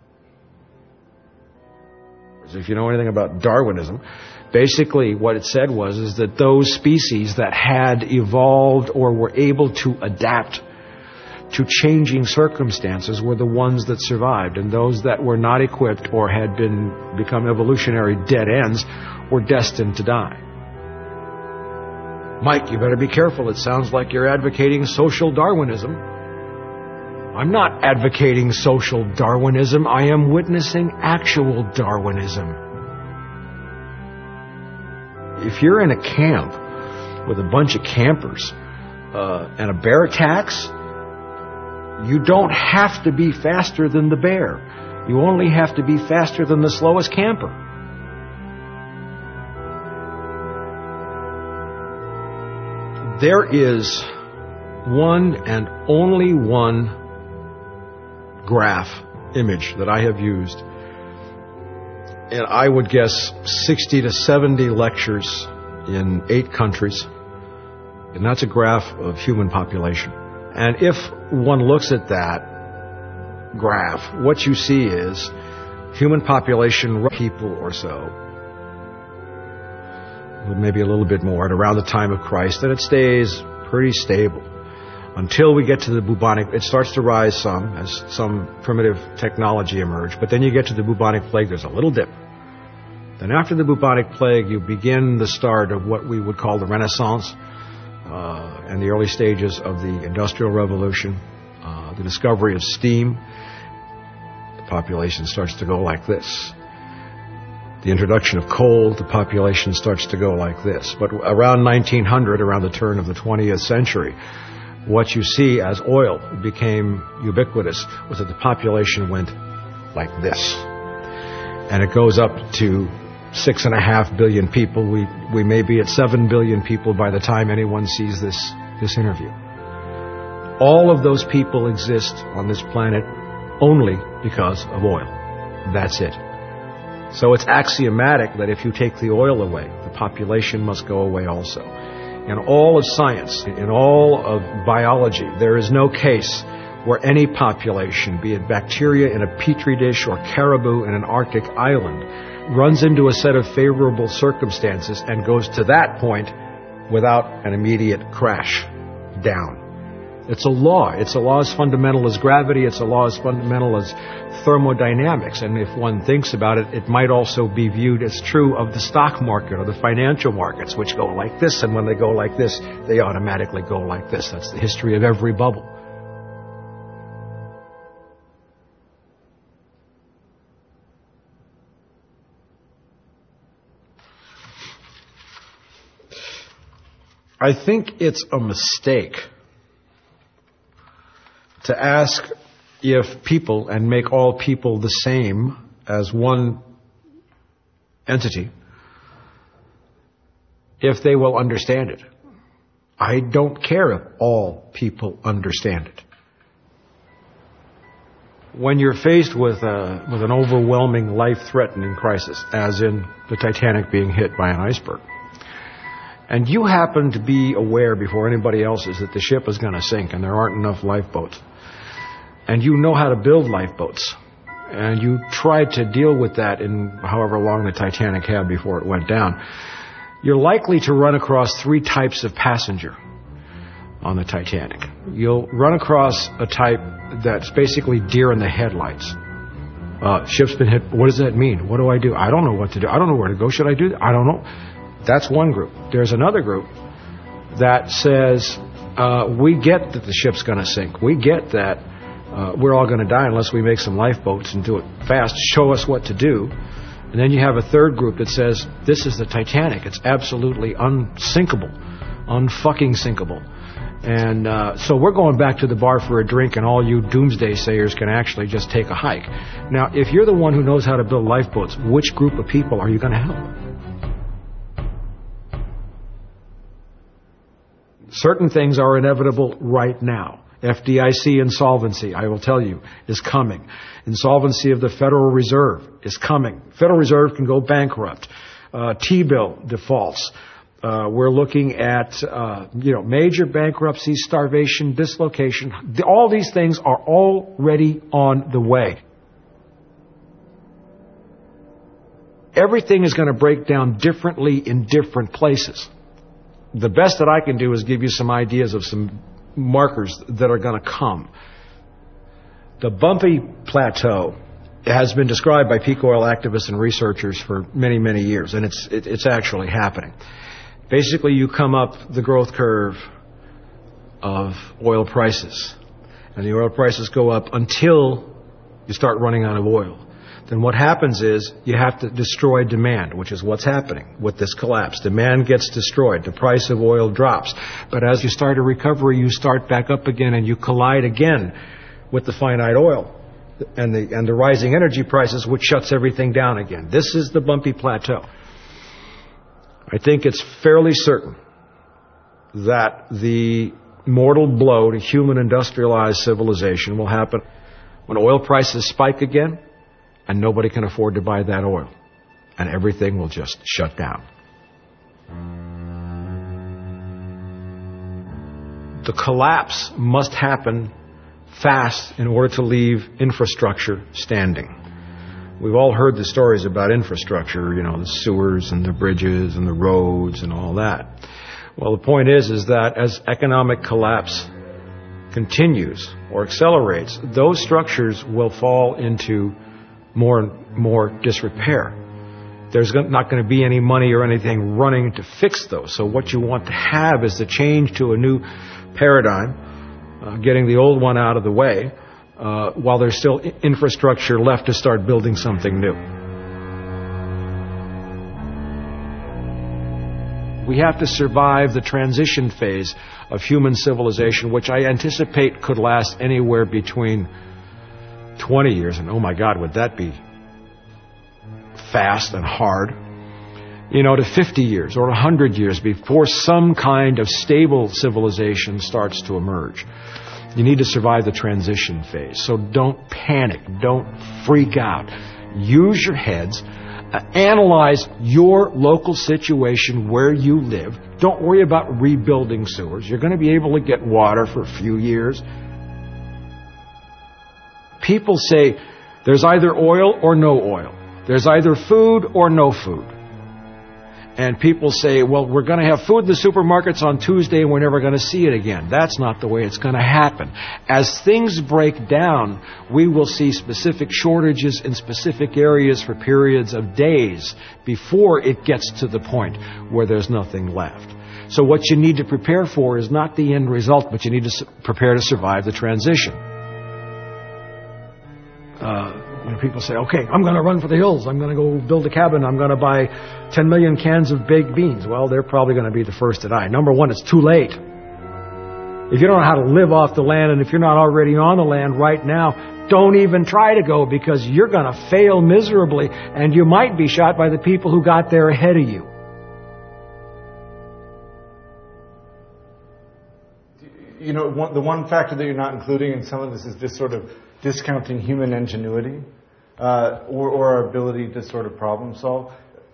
If you know anything about Darwinism, basically what it said is that those species that had evolved or were able to adapt to changing circumstances were the ones that survived, and those that were not equipped or had become evolutionary dead ends were destined to die. Mike, you better be careful. It sounds like you're advocating social Darwinism. I'm not advocating social Darwinism. I am witnessing actual Darwinism. If you're in a camp with a bunch of campers and a bear attacks, you don't have to be faster than the bear. You only have to be faster than the slowest camper. There is one and only one graph image that I have used, and I would guess 60 to 70 lectures in 8 countries, and that's a graph of human population. And if one looks at that graph, what you see is human population, people or so, maybe a little bit more, at around the time of Christ, and it stays pretty stable until we get to the bubonic. It starts to rise some as some primitive technology emerged, but then you get to the bubonic plague, there's a little dip. Then after the bubonic plague, you begin the start of what we would call the Renaissance, and the early stages of the Industrial Revolution, the discovery of steam. The population starts to go like this. The introduction of coal, the population starts to go like this. But around 1900, around the turn of the 20th century, what you see as oil became ubiquitous was that the population went like this. And it goes up to 6.5 billion people. We may be at 7 billion people by the time anyone sees this interview. All of those people exist on this planet only because of oil. That's it. So it's axiomatic that if you take the oil away, the population must go away also. In all of science, in all of biology, there is no case where any population, be it bacteria in a petri dish or caribou in an Arctic island, runs into a set of favorable circumstances and goes to that point without an immediate crash down. It's a law. It's a law as fundamental as gravity. It's a law as fundamental as thermodynamics. And if one thinks about it, it might also be viewed as true of the stock market or the financial markets, which go like this. And when they go like this, they automatically go like this. That's the history of every bubble. I think it's a mistake to ask if people, and make all people the same as one entity, if they will understand it. I don't care if all people understand it. When you're faced with an overwhelming life-threatening crisis, as in the Titanic being hit by an iceberg, and you happen to be aware before anybody else is that the ship is going to sink and there aren't enough lifeboats, and you know how to build lifeboats, and you tried to deal with that in however long the Titanic had before it went down, you're likely to run across 3 types of passenger on the Titanic. You'll run across a type that's basically deer in the headlights. Ship's been hit. What does that mean? What do I do? I don't know what to do. I don't know where to go. Should I do that? I don't know. That's one group. There's another group that says, we get that the ship's going to sink. We get that we're all going to die unless we make some lifeboats and do it fast. Show us what to do. And then you have a third group that says, this is the Titanic. It's absolutely unsinkable. Unfucking sinkable. And so we're going back to the bar for a drink, and all you doomsday sayers can actually just take a hike. Now, if you're the one who knows how to build lifeboats, which group of people are you going to help? Certain things are inevitable right now. FDIC insolvency, I will tell you, is coming. Insolvency of the Federal Reserve is coming. Federal Reserve can go bankrupt. T-bill defaults. We're looking at, major bankruptcy, starvation, dislocation. All these things are already on the way. Everything is going to break down differently in different places. The best that I can do is give you some ideas of some markers that are going to come. The bumpy plateau has been described by peak oil activists and researchers for many, many years, and it's actually happening. Basically, you come up the growth curve of oil prices, and the oil prices go up until you start running out of oil. Then what happens is you have to destroy demand, which is what's happening with this collapse. Demand gets destroyed. The price of oil drops. But as you start a recovery, you start back up again, and you collide again with the finite oil and the rising energy prices, which shuts everything down again. This is the bumpy plateau. I think it's fairly certain that the mortal blow to human industrialized civilization will happen when oil prices spike again and nobody can afford to buy that oil, and everything will just shut down. The collapse must happen fast in order to leave infrastructure standing. We've all heard the stories about infrastructure, the sewers and the bridges and the roads and all that. Well, the point is that as economic collapse continues or accelerates, those structures will fall into more and more disrepair. There's not going to be any money or anything running to fix those. So what you want to have is the change to a new paradigm, getting the old one out of the way, while there's still infrastructure left to start building something new. We have to survive the transition phase of human civilization, which I anticipate could last anywhere between 20 years, and oh my God, would that be fast and hard, to 50 years or 100 years before some kind of stable civilization starts to emerge. You need to survive the transition phase. So don't panic. Don't freak out. Use your heads. Analyze your local situation where you live. Don't worry about rebuilding sewers. You're going to be able to get water for a few years. People say there's either oil or no oil. There's either food or no food. And people say, well, we're going to have food in the supermarkets on Tuesday and we're never going to see it again. That's not the way it's going to happen. As things break down, we will see specific shortages in specific areas for periods of days before it gets to the point where there's nothing left. So what you need to prepare for is not the end result, but you need to prepare to survive the transition. When people say, okay, I'm going to run for the hills, I'm going to go build a cabin, I'm going to buy 10 million cans of baked beans. Well, they're probably going to be the first to die. Number one, it's too late. If you don't know how to live off the land, and if you're not already on the land right now, don't even try to go, because you're going to fail miserably, and you might be shot by the people who got there ahead of you. The one factor that you're not including in some of this is just sort of discounting human ingenuity or our ability to sort of problem solve.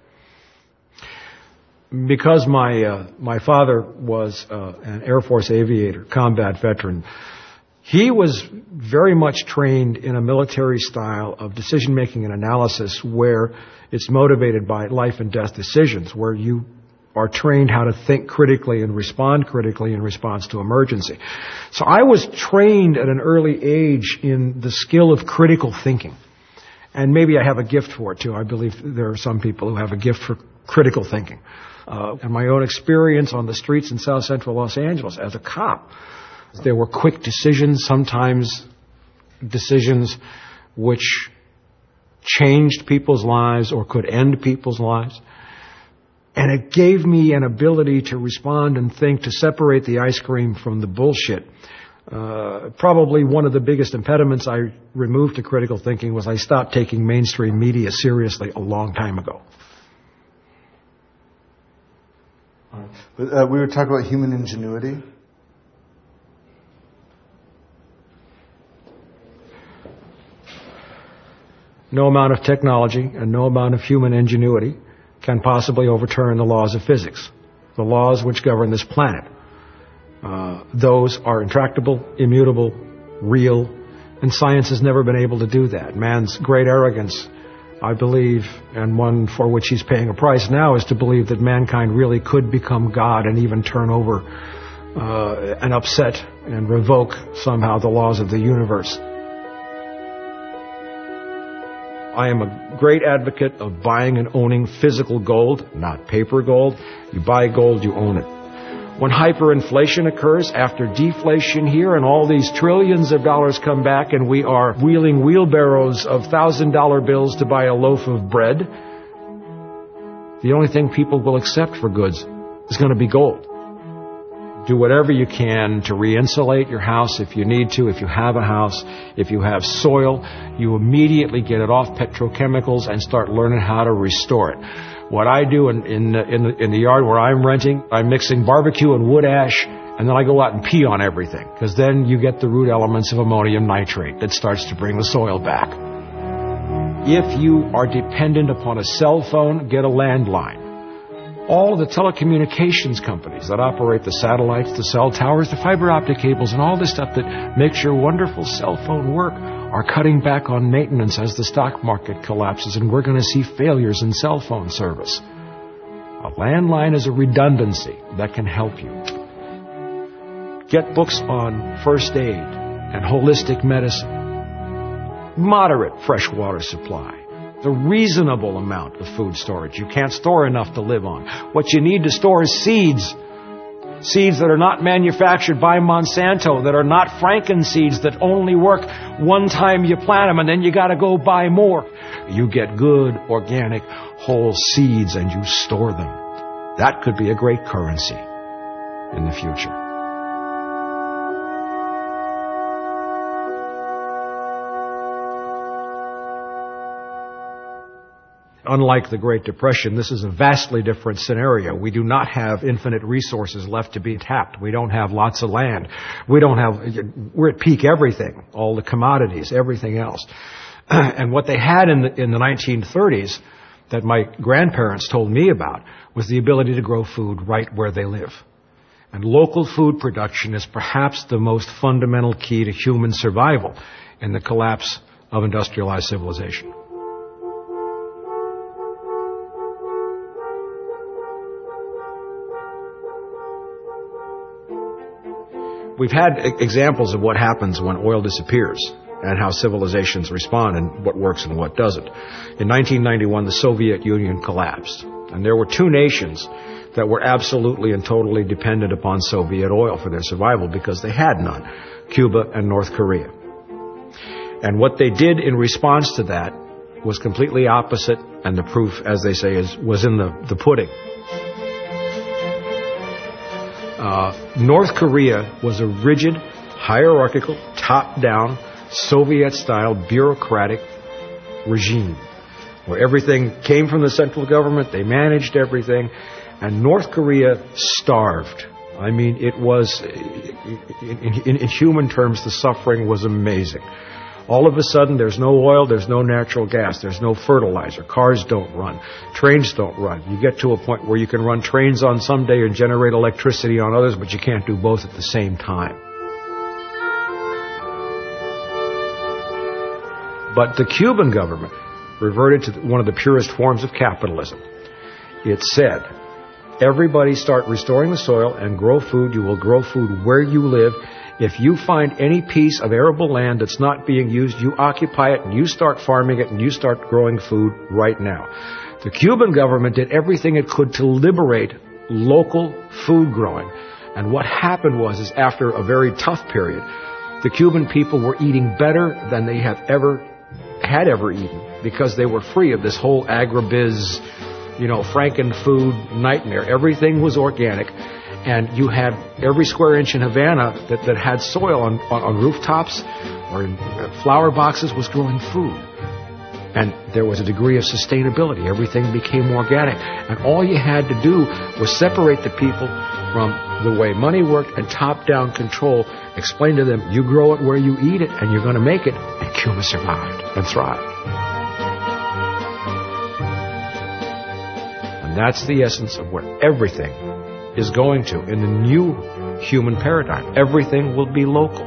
Because my father was an Air Force aviator, combat veteran, he was very much trained in a military style of decision-making and analysis where it's motivated by life and death decisions, where you are trained how to think critically and respond critically in response to emergency. So I was trained at an early age in the skill of critical thinking. And maybe I have a gift for it too. I believe there are some people who have a gift for critical thinking. And my own experience on the streets in South Central Los Angeles as a cop, there were quick decisions, sometimes decisions which changed people's lives or could end people's lives. And it gave me an ability to respond and think, to separate the ice cream from the bullshit. Probably one of the biggest impediments I removed to critical thinking was I stopped taking mainstream media seriously a long time ago. We were talking about human ingenuity. No amount of technology and no amount of human ingenuity can possibly overturn the laws of physics, the laws which govern this planet. Those are intractable, immutable, real, and science has never been able to do that. Man's great arrogance, I believe, and one for which he's paying a price now, is to believe that mankind really could become God and even turn over and upset and revoke somehow the laws of the universe. I am a great advocate of buying and owning physical gold, not paper gold. You buy gold, you own it. When hyperinflation occurs, after deflation here, and all these trillions of dollars come back, and we are wheeling wheelbarrows of $1,000 bills to buy a loaf of bread, the only thing people will accept for goods is going to be gold. Do whatever you can to re-insulate your house if you need to. If you have a house, if you have soil, you immediately get it off petrochemicals and start learning how to restore it. What I do in the yard where I'm renting, I'm mixing barbecue and wood ash, and then I go out and pee on everything, because then you get the root elements of ammonium nitrate that starts to bring the soil back. If you are dependent upon a cell phone, get a landline. All the telecommunications companies that operate the satellites, the cell towers, the fiber optic cables, and all this stuff that makes your wonderful cell phone work are cutting back on maintenance as the stock market collapses, and we're going to see failures in cell phone service. A landline is a redundancy that can help you. Get books on first aid and holistic medicine. Moderate fresh water supply. The reasonable amount of food storage. You can't store enough to live on. What you need to store is seeds. Seeds that are not manufactured by Monsanto, that are not Franken seeds, that only work one time you plant them and then you got to go buy more. You get good, organic, whole seeds and you store them. That could be a great currency in the future. Unlike the Great Depression, this is a vastly different scenario. We do not have infinite resources left to be tapped. We don't have lots of land. We're at peak everything, all the commodities, everything else. And what they had in the 1930s that my grandparents told me about was the ability to grow food right where they live. And local food production is perhaps the most fundamental key to human survival in the collapse of industrialized civilization. We've had examples of what happens when oil disappears and how civilizations respond and what works and what doesn't. In 1991, the Soviet Union collapsed, and there were two nations that were absolutely and totally dependent upon Soviet oil for their survival because they had none, Cuba and North Korea. And what they did in response to that was completely opposite, and the proof, as they say, was in the pudding. North Korea was a rigid, hierarchical, top-down, Soviet-style bureaucratic regime where everything came from the central government, they managed everything, and North Korea starved. I mean, it was, in human terms, the suffering was amazing. All of a sudden, there's no oil, there's no natural gas, there's no fertilizer, cars don't run, trains don't run. You get to a point where you can run trains on some day and generate electricity on others, but you can't do both at the same time. But the Cuban government reverted to one of the purest forms of capitalism. It said, everybody start restoring the soil and grow food. You will grow food where you live. If you find any piece of arable land that's not being used, you occupy it and you start farming it and you start growing food right now. The Cuban government did everything it could to liberate local food growing. And what happened was after a very tough period, the Cuban people were eating better than they had ever eaten because they were free of this whole agribiz, Franken food nightmare. Everything was organic. And you had every square inch in Havana that had soil on rooftops or in flower boxes was growing food. And there was a degree of sustainability. Everything became organic. And all you had to do was separate the people from the way money worked and top-down control. Explain to them, you grow it where you eat it and you're going to make it. And Cuba survived and thrived. And that's the essence of what everything is going to in the new human paradigm. Everything will be local.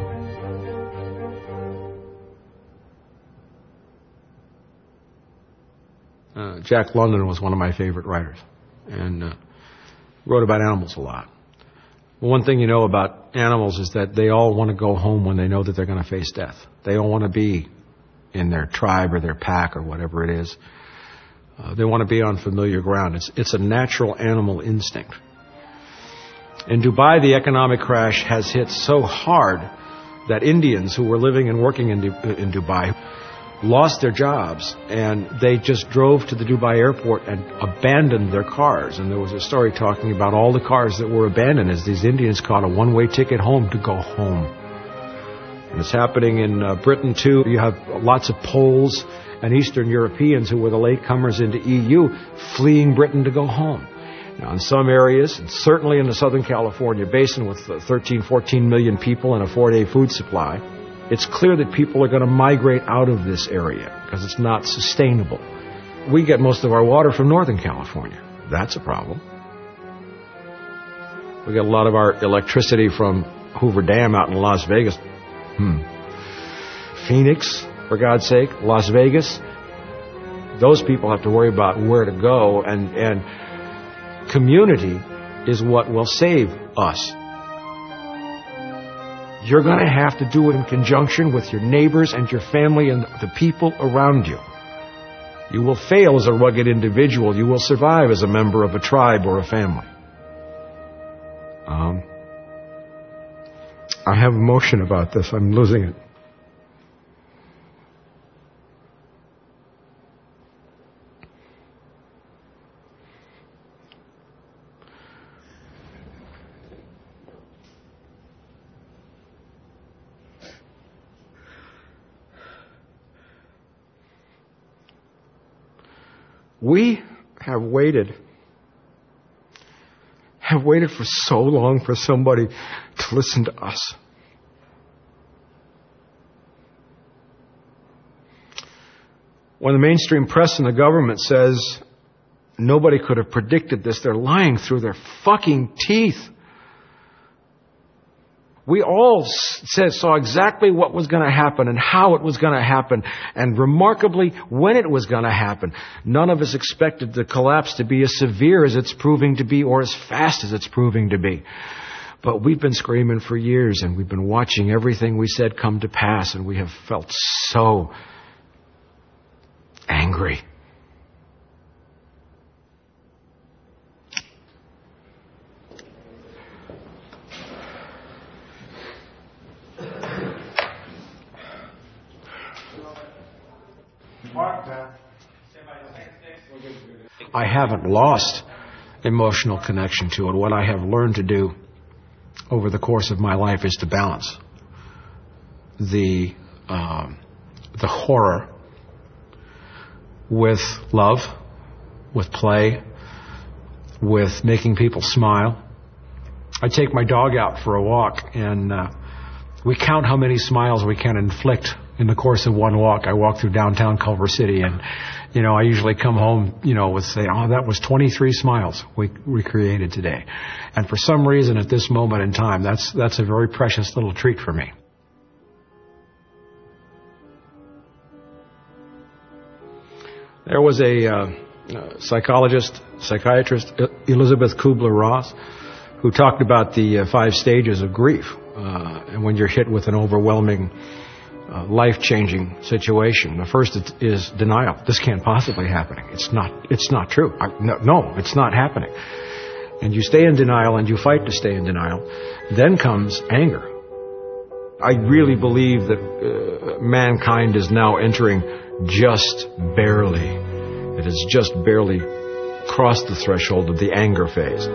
Jack London was one of my favorite writers and wrote about animals a lot. One thing you know about animals is that they all want to go home when they know that they're going to face death. They don't want to be in their tribe or their pack or whatever it is. They want to be on familiar ground. It's a natural animal instinct. In Dubai, the economic crash has hit so hard that Indians who were living and working in Dubai lost their jobs, and they just drove to the Dubai airport and abandoned their cars. And there was a story talking about all the cars that were abandoned as these Indians caught a one-way ticket home to go home. And it's happening in Britain too. You have lots of Poles and Eastern Europeans who were the latecomers into EU fleeing Britain to go home. Now, in some areas, and certainly in the Southern California basin with 13, 14 million people and a 4-day food supply, it's clear that people are going to migrate out of this area because it's not sustainable. We get most of our water from Northern California. That's a problem. We get a lot of our electricity from Hoover Dam out in Las Vegas. Phoenix, for God's sake, Las Vegas. Those people have to worry about where to go, and community is what will save us. You're going to have to do it in conjunction with your neighbors and your family and the people around you. You will fail as a rugged individual. You will survive as a member of a tribe or a family. I have emotion about this. I'm losing it. We have waited for so long for somebody to listen to us. When the mainstream press and the government says nobody could have predicted this, they're lying through their fucking teeth. We all saw exactly what was going to happen and how it was going to happen, and remarkably, when it was going to happen. None of us expected the collapse to be as severe as it's proving to be or as fast as it's proving to be. But we've been screaming for years, and we've been watching everything we said come to pass, and we have felt so angry. I haven't lost emotional connection to it. What I have learned to do over the course of my life is to balance the horror with love, with play, with making people smile. I take my dog out for a walk, and we count how many smiles we can inflict in the course of one walk. I walk through downtown Culver City, and I usually come home, with say, that was 23 smiles we created today. And for some reason at this moment in time, that's a very precious little treat for me. There was a psychiatrist, Elizabeth Kubler-Ross, who talked about the 5 stages of grief. And when you're hit with an overwhelming life-changing situation. The first is denial. This can't possibly happen. It's not true. No, it's not happening. And you stay in denial, and you fight to stay in denial. Then comes anger. I really believe that mankind is now entering just barely. It has just barely crossed the threshold of the anger phase.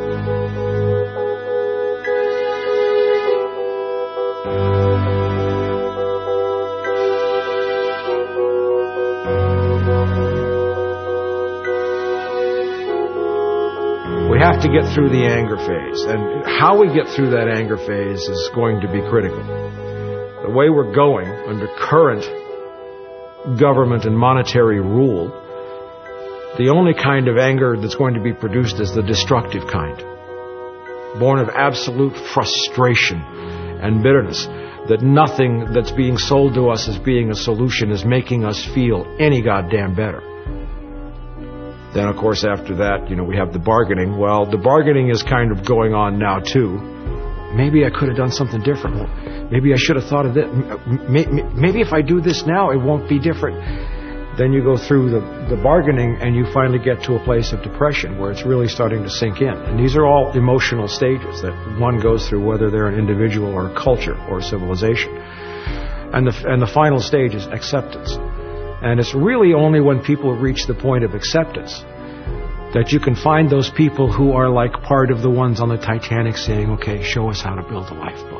We have to get through the anger phase, and how we get through that anger phase is going to be critical. The way we're going under current government and monetary rule, the only kind of anger that's going to be produced is the destructive kind, born of absolute frustration and bitterness, that nothing that's being sold to us as being a solution is making us feel any goddamn better. Then, of course, after that, we have the bargaining. Well, the bargaining is kind of going on now, too. maybe I could have done something different. Well, maybe I should have thought of this. Maybe if I do this now, it won't be different. Then you go through the bargaining and you finally get to a place of depression where it's really starting to sink in. And these are all emotional stages that one goes through, whether they're an individual or a culture or a civilization. And the final stage is acceptance. And it's really only when people reach the point of acceptance that you can find those people who are like part of the ones on the Titanic saying, okay, show us how to build a lifeboat.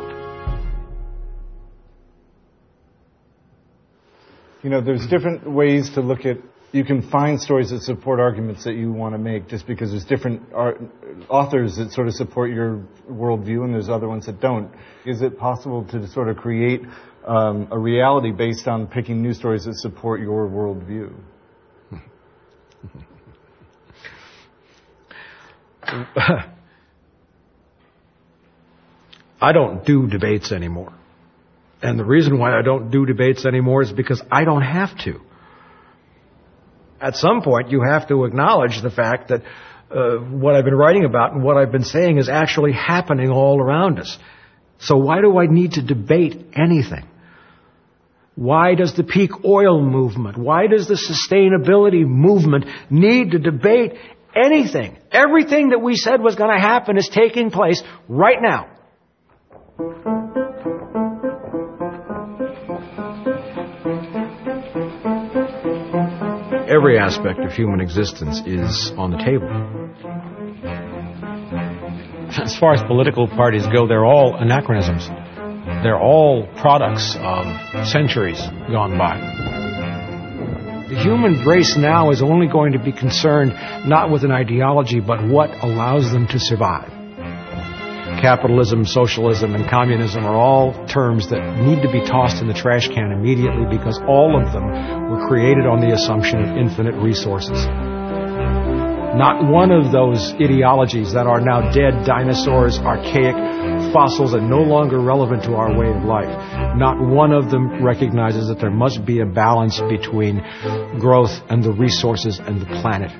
You know, there's different ways to look at, you can find stories that support arguments that you want to make just because there's different authors that sort of support your worldview and there's other ones that don't. Is it possible to sort of create a reality based on picking new stories that support your worldview? I don't do debates anymore. And the reason why I don't do debates anymore is because I don't have to. At some point, you have to acknowledge the fact that what I've been writing about and what I've been saying is actually happening all around us. So why do I need to debate anything? Why does the peak oil movement, why does the sustainability movement need to debate anything? Everything that we said was going to happen is taking place right now. Every aspect of human existence is on the table. As far as political parties go, they're all anachronisms. They're all products of centuries gone by. The human race now is only going to be concerned not with an ideology, but what allows them to survive. Capitalism, socialism, and communism are all terms that need to be tossed in the trash can immediately because all of them were created on the assumption of infinite resources. Not one of those ideologies that are now dead, dinosaurs, archaic, fossils, and no longer relevant to our way of life, not one of them recognizes that there must be a balance between growth and the resources and the planet.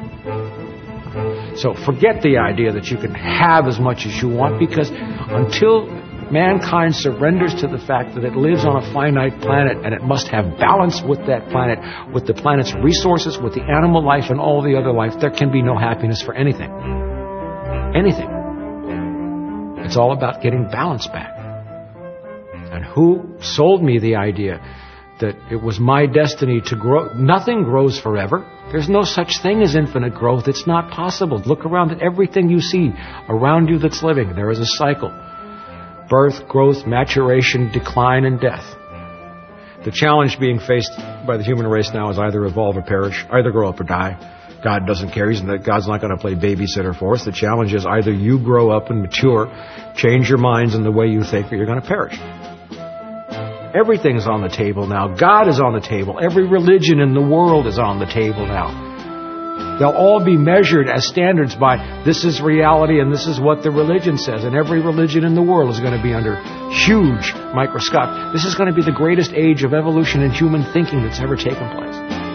So forget the idea that you can have as much as you want, because until mankind surrenders to the fact that it lives on a finite planet and it must have balance with that planet, with the planet's resources, with the animal life and all the other life, there can be no happiness for anything. Anything. It's all about getting balance back. And who sold me the idea that it was my destiny to grow? Nothing grows forever. There's no such thing as infinite growth. It's not possible. Look around at everything you see around you that's living. There is a cycle. Birth, growth, maturation, decline, and death. The challenge being faced by the human race now is either evolve or perish, either grow up or die. God doesn't care. God's not going to play babysitter for us. The challenge is either you grow up and mature, change your minds in the way you think, or you're going to perish. Everything is on the table now. God is on the table. Every religion in the world is on the table now. They'll all be measured as standards by this is reality and this is what the religion says. And every religion in the world is going to be under huge microscope. This is going to be the greatest age of evolution in human thinking that's ever taken place.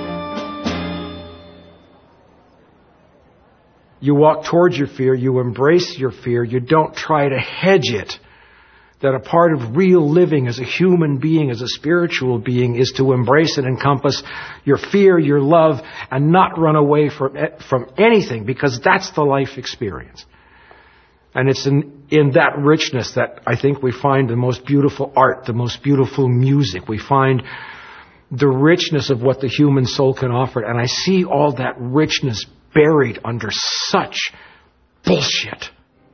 You walk towards your fear. You embrace your fear. You don't try to hedge it. That a part of real living as a human being, as a spiritual being, is to embrace and encompass your fear, your love, and not run away from anything, because that's the life experience. And it's in that richness that I think we find the most beautiful art, the most beautiful music. We find the richness of what the human soul can offer. And I see all that richness buried under such bullshit.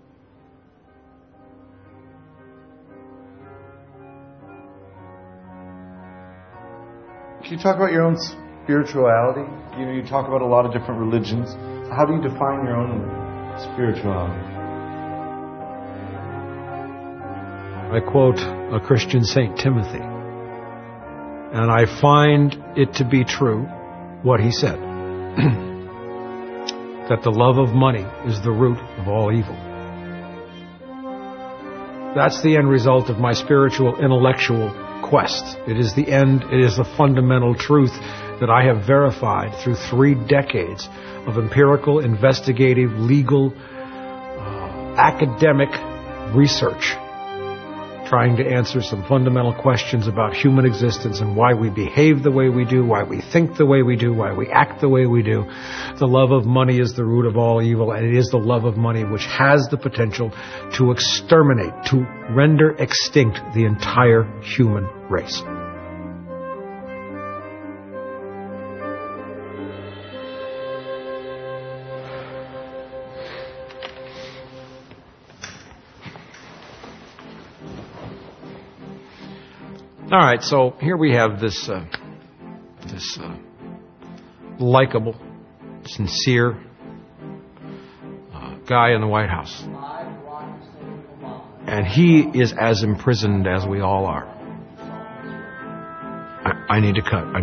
Can you talk about your own spirituality? You know, you talk about a lot of different religions. How do you define your own spirituality? I quote a Christian Saint Timothy, and I find it to be true what he said, that the love of money is the root of all evil. That's the end result of my spiritual, intellectual quest. It is the end, it is the fundamental truth that I have verified through 3 decades of empirical, investigative, legal, academic research, trying to answer some fundamental questions about human existence and why we behave the way we do, why we think the way we do, why we act the way we do. The love of money is the root of all evil, and it is the love of money which has the potential to exterminate, to render extinct the entire human race. All right, so here we have this likable, sincere guy in the White House. And he is as imprisoned as we all are. I need to cut.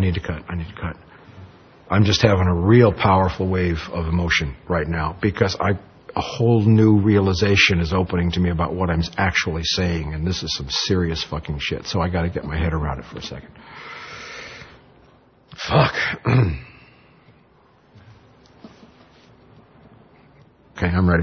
I'm just having a real powerful wave of emotion right now because a whole new realization is opening to me about what I'm actually saying, and this is some serious fucking shit, so I gotta get my head around it for a second. Fuck. Okay, I'm ready.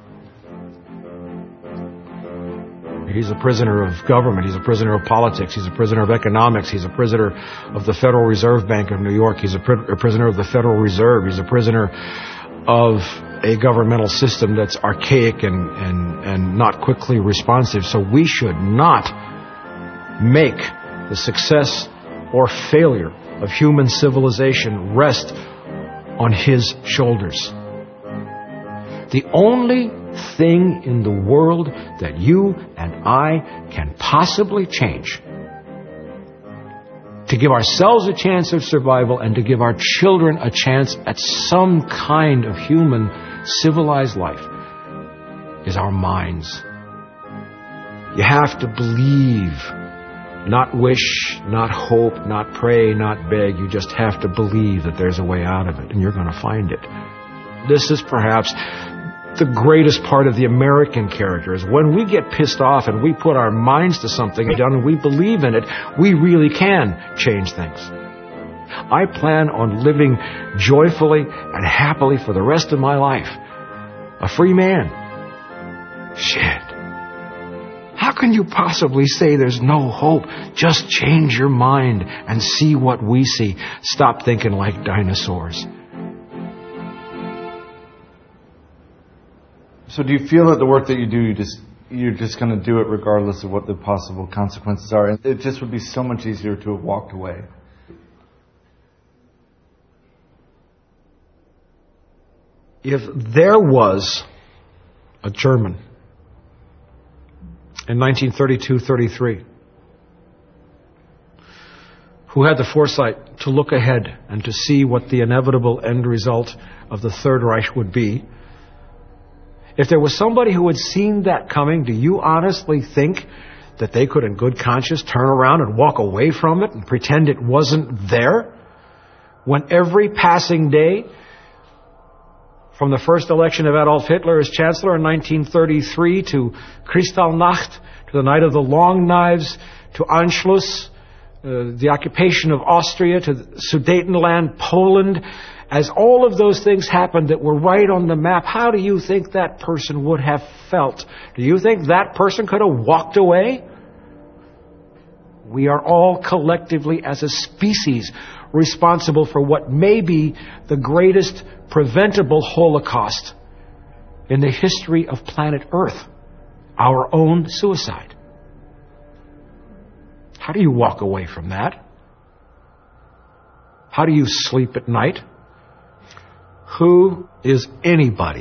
He's a prisoner of government. He's a prisoner of politics. He's a prisoner of economics. He's a prisoner of the Federal Reserve Bank of New York. He's a prisoner of the Federal Reserve. He's a prisoner of a governmental system that's archaic and not quickly responsive. So we should not make the success or failure of human civilization rest on his shoulders. The only thing in the world that you and I can possibly change to give ourselves a chance of survival and to give our children a chance at some kind of human civilized life is our minds. You have to believe, not wish, not hope, not pray, not beg. You just have to believe that there's a way out of it, and you're going to find it. This is perhaps the greatest part of the American character, is when we get pissed off and we put our minds to something and we believe in it, we really can change things. I plan on living joyfully and happily for the rest of my life. A free man. Shit. How can you possibly say there's no hope? Just change your mind and see what we see. Stop thinking like dinosaurs. So do you feel that the work that you do, you're just going to do it regardless of what the possible consequences are? And it just would be so much easier to have walked away. If there was a German in 1932-33 who had the foresight to look ahead and to see what the inevitable end result of the Third Reich would be, if there was somebody who had seen that coming, do you honestly think that they could in good conscience turn around and walk away from it and pretend it wasn't there? When every passing day, from the first election of Adolf Hitler as Chancellor in 1933 to Kristallnacht, to the Night of the Long Knives, to Anschluss, the occupation of Austria, to Sudetenland, Poland, as all of those things happened that were right on the map, how do you think that person would have felt? Do you think that person could have walked away? We are all collectively, as a species, responsible for what may be the greatest preventable Holocaust in the history of planet Earth, our own suicide. How do you walk away from that? How do you sleep at night? Who is anybody?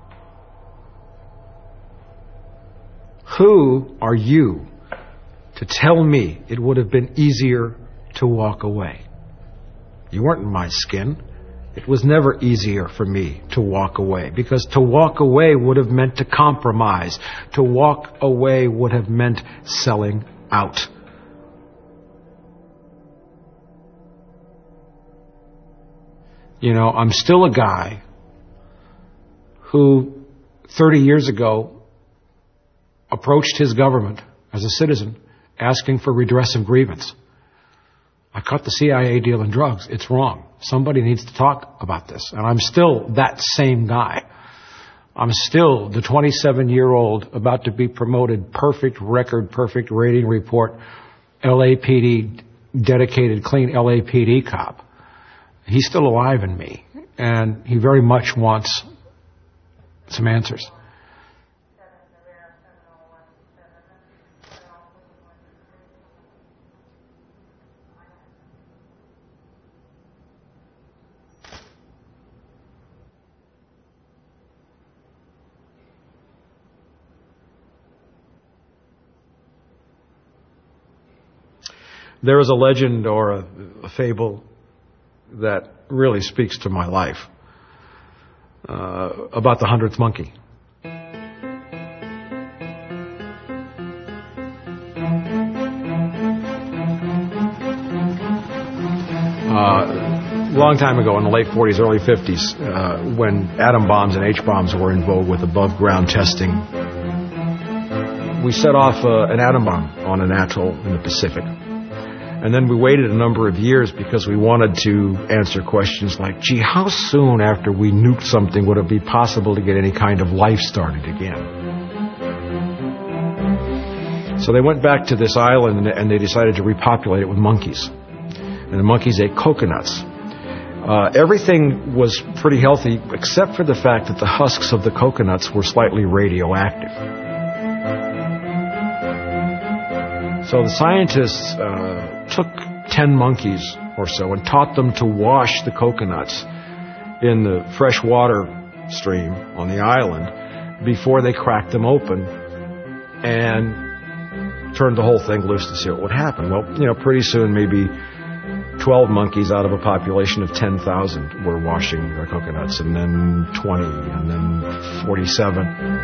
Who are you to tell me it would have been easier to walk away? You weren't in my skin. It was never easier for me to walk away, because to walk away would have meant to compromise. To walk away would have meant selling out. You know, I'm still a guy who 30 years ago approached his government as a citizen asking for redress of grievance. I cut the CIA deal in drugs. It's wrong. Somebody needs to talk about this. And I'm still that same guy. I'm still the 27-year-old about to be promoted perfect record, perfect rating report, LAPD, dedicated, clean LAPD cop. He's still alive in me, and he very much wants some answers. There is a legend or a fable that really speaks to my life about the 100th monkey. Long time ago, in the late 40s, early 50s, when atom bombs and H-bombs were in vogue with above-ground testing, we set off an atom bomb on an atoll in the Pacific. And then we waited a number of years because we wanted to answer questions like, gee, how soon after we nuked something would it be possible to get any kind of life started again? So they went back to this island and they decided to repopulate it with monkeys. And the monkeys ate coconuts. Everything was pretty healthy except for the fact that the husks of the coconuts were slightly radioactive. So the scientists took 10 monkeys or so and taught them to wash the coconuts in the fresh water stream on the island before they cracked them open and turned the whole thing loose to see what would happen. Well, pretty soon maybe 12 monkeys out of a population of 10,000 were washing their coconuts, and then 20, and then 47.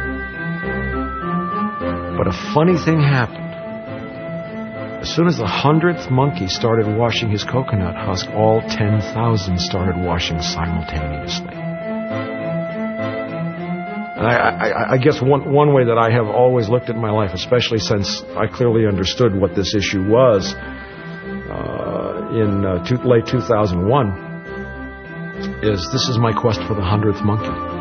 But a funny thing happened. As soon as the 100th monkey started washing his coconut husk, all 10,000 started washing simultaneously. And I guess one way that I have always looked at my life, especially since I clearly understood what this issue was in late 2001, is this is my quest for the 100th monkey.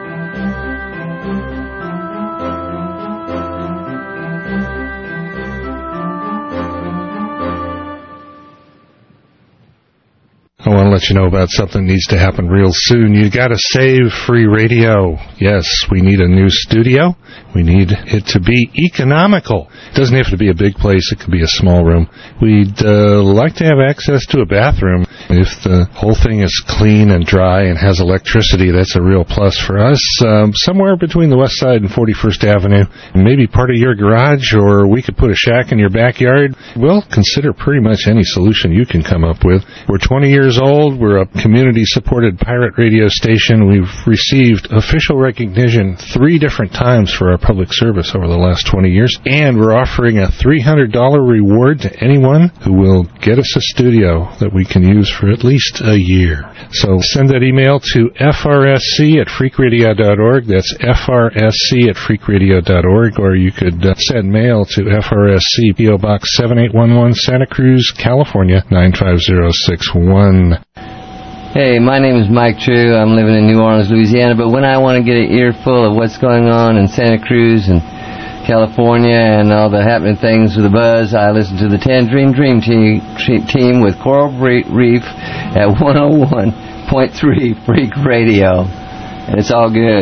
I want to let you know about something that needs to happen real soon. You got to save free radio. Yes, we need a new studio. We need it to be economical. It doesn't have to be a big place. It could be a small room. We'd like to have access to a bathroom. If the whole thing is clean and dry and has electricity, that's a real plus for us. Somewhere between the West Side and 41st Avenue, maybe part of your garage, or we could put a shack in your backyard. We'll consider pretty much any solution you can come up with. We're 20 years old. We're a community-supported pirate radio station. We've received official recognition 3 different times for our public service over the last 20 years, and we're offering a $300 reward to anyone who will get us a studio that we can use for at least a year. So send that email to frsc@freakradio.org. That's frsc@freakradio.org, or you could send mail to FRSC, P.O. Box 7811, Santa Cruz, California, 95061. Hey, my name is Mike True. I'm living in New Orleans, Louisiana, but when I want to get an earful of what's going on in Santa Cruz and California and all the happening things with the buzz, I listen to the Tangerine Dream Team with Coral Reef at 101.3 Freak Radio. And it's all good.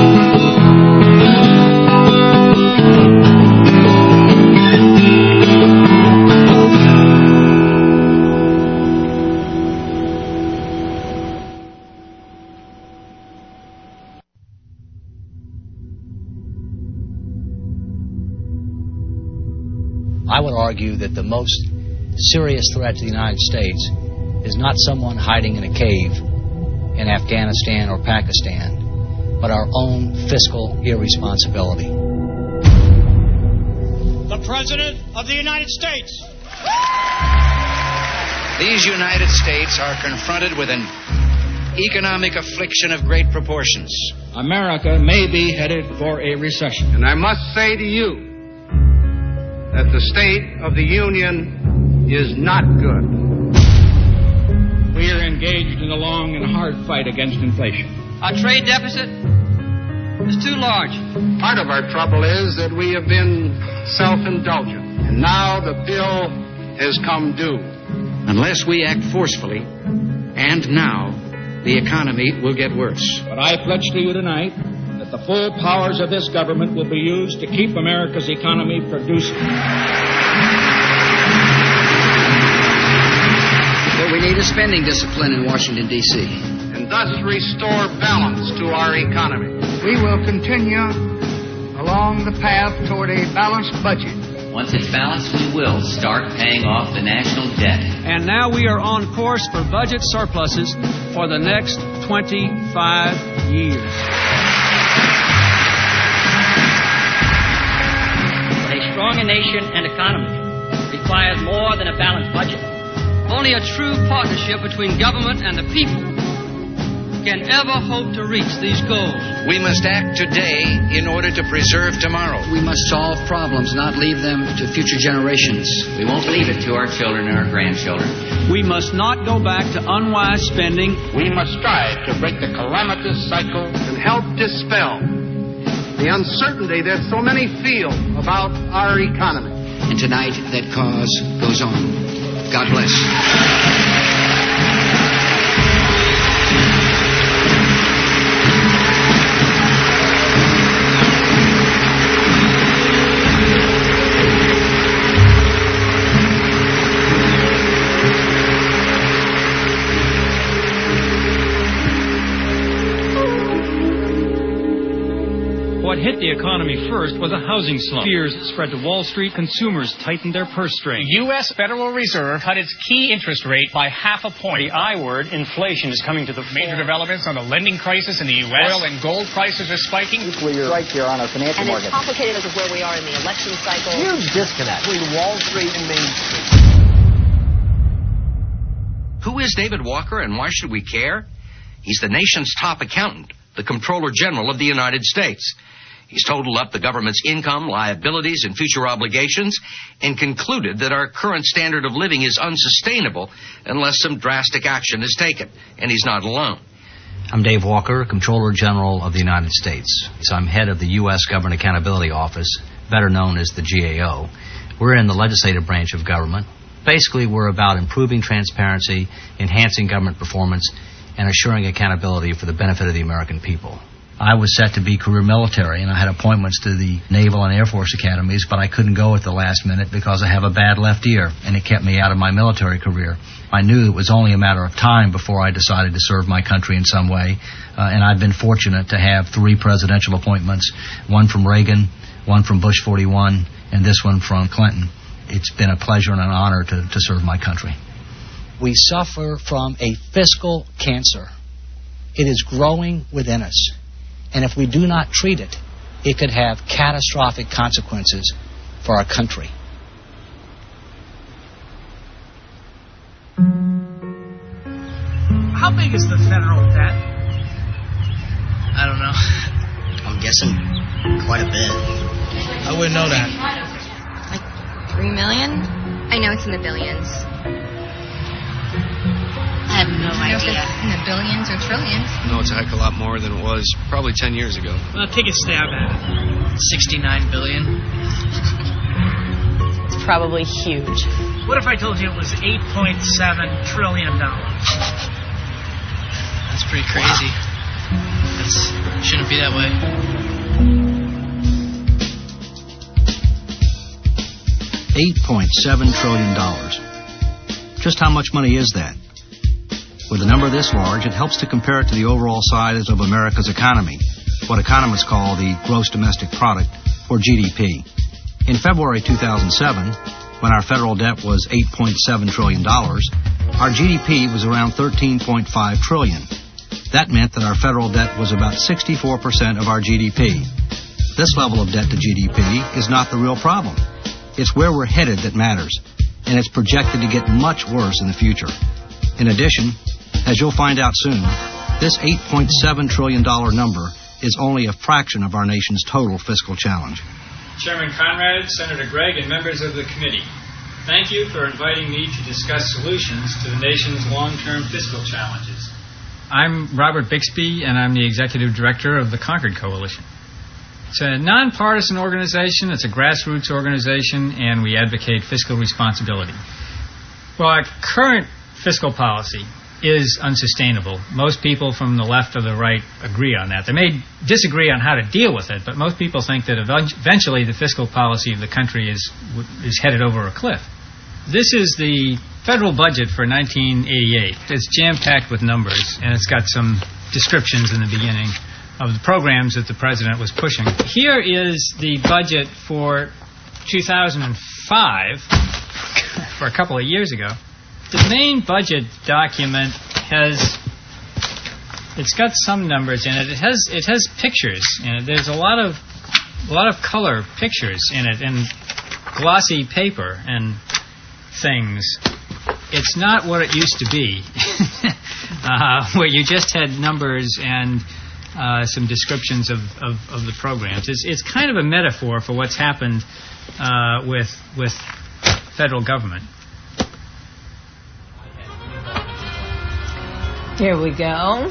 I would argue that the most serious threat to the United States is not someone hiding in a cave in Afghanistan or Pakistan, but our own fiscal irresponsibility. The President of the United States. These United States are confronted with an economic affliction of great proportions. America may be headed for a recession. And I must say to you that the state of the Union is not good. We are engaged in a long and hard fight against inflation. Our trade deficit is too large. Part of our trouble is that we have been self-indulgent, and now the bill has come due. Unless we act forcefully, and now, the economy will get worse. But I pledge to you tonight that the full powers of this government will be used to keep America's economy producing. What we need is spending discipline in Washington, D.C. And thus restore balance to our economy. We will continue along the path toward a balanced budget. Once it's balanced, we will start paying off the national debt. And now we are on course for budget surpluses for the next 25 years. A stronger nation and economy requires more than a balanced budget. Only a true partnership between government and the people can ever hope to reach these goals. We must act today in order to preserve tomorrow. We must solve problems, not leave them to future generations. We won't leave it to our children and our grandchildren. We must not go back to unwise spending. We must strive to break the calamitous cycle and help dispel the uncertainty that so many feel about our economy. And tonight, that cause goes on. God bless. What hit the economy first was a housing slump. Fears spread to Wall Street. Consumers tightened their purse strings. The U.S. Federal Reserve cut its key interest rate by 0.5 point. The I word, inflation, is coming to the Major developments on the lending crisis in the U.S. Oil and gold prices are spiking. Nuclear strike here on our financial market. And it's complicated because of where we are in the election cycle. Huge disconnect between Wall Street and Main Street. Who is David Walker and why should we care? He's the nation's top accountant, the Comptroller General of the United States. He's totaled up the government's income, liabilities, and future obligations and concluded that our current standard of living is unsustainable unless some drastic action is taken. And he's not alone. I'm Dave Walker, Comptroller General of the United States. So I'm head of the U.S. Government Accountability Office, better known as the GAO. We're in the legislative branch of government. Basically, we're about improving transparency, enhancing government performance, and assuring accountability for the benefit of the American people. I was set to be career military, and I had appointments to the Naval and Air Force academies, but I couldn't go at the last minute because I have a bad left ear, and it kept me out of my military career. I knew it was only a matter of time before I decided to serve my country in some way, and I've been fortunate to have 3 presidential appointments, one from Reagan, one from Bush 41, and this one from Clinton. It's been a pleasure and an honor to serve my country. We suffer from a fiscal cancer. It is growing within us. And if we do not treat it, it could have catastrophic consequences for our country. How big is the federal debt? I don't know. I'm guessing quite a bit. I wouldn't know that. Like 3 million? I know it's in the billions. I have no idea. If it's in the billions or trillions. No, it's a heck of a lot more than it was probably 10 years ago. Well, take a stab at it. 69 billion. It's probably huge. What if I told you it was $8.7 trillion? That's pretty crazy. That shouldn't be that way. $8.7 trillion. Just how much money is that? With a number this large, it helps to compare it to the overall size of America's economy, what economists call the gross domestic product, or GDP. In February 2007, when our federal debt was $8.7 trillion, our GDP was around $13.5 trillion. That meant that our federal debt was about 64% of our GDP. This level of debt to GDP is not the real problem. It's where we're headed that matters, and it's projected to get much worse in the future. In addition, as you'll find out soon, this $8.7 trillion number is only a fraction of our nation's total fiscal challenge. Chairman Conrad, Senator Gregg, and members of the committee, thank you for inviting me to discuss solutions to the nation's long-term fiscal challenges. I'm Robert Bixby, and I'm the Executive Director of the Concord Coalition. It's a nonpartisan organization, it's a grassroots organization, and we advocate fiscal responsibility. Well, our current fiscal policy is unsustainable. Most people from the left or the right agree on that. They may disagree on how to deal with it, but most people think that eventually the fiscal policy of the country is headed over a cliff. This is the federal budget for 1988. It's jam-packed with numbers, and it's got some descriptions in the beginning of the programs that the president was pushing. Here is the budget for 2005, for a couple of years ago. The main budget document it's got some numbers in it. It has pictures in it. There's a lot of color pictures in it and glossy paper and things. It's not what it used to be, where you just had numbers and some descriptions of the programs. It's kind of a metaphor for what's happened with federal government. Here we go.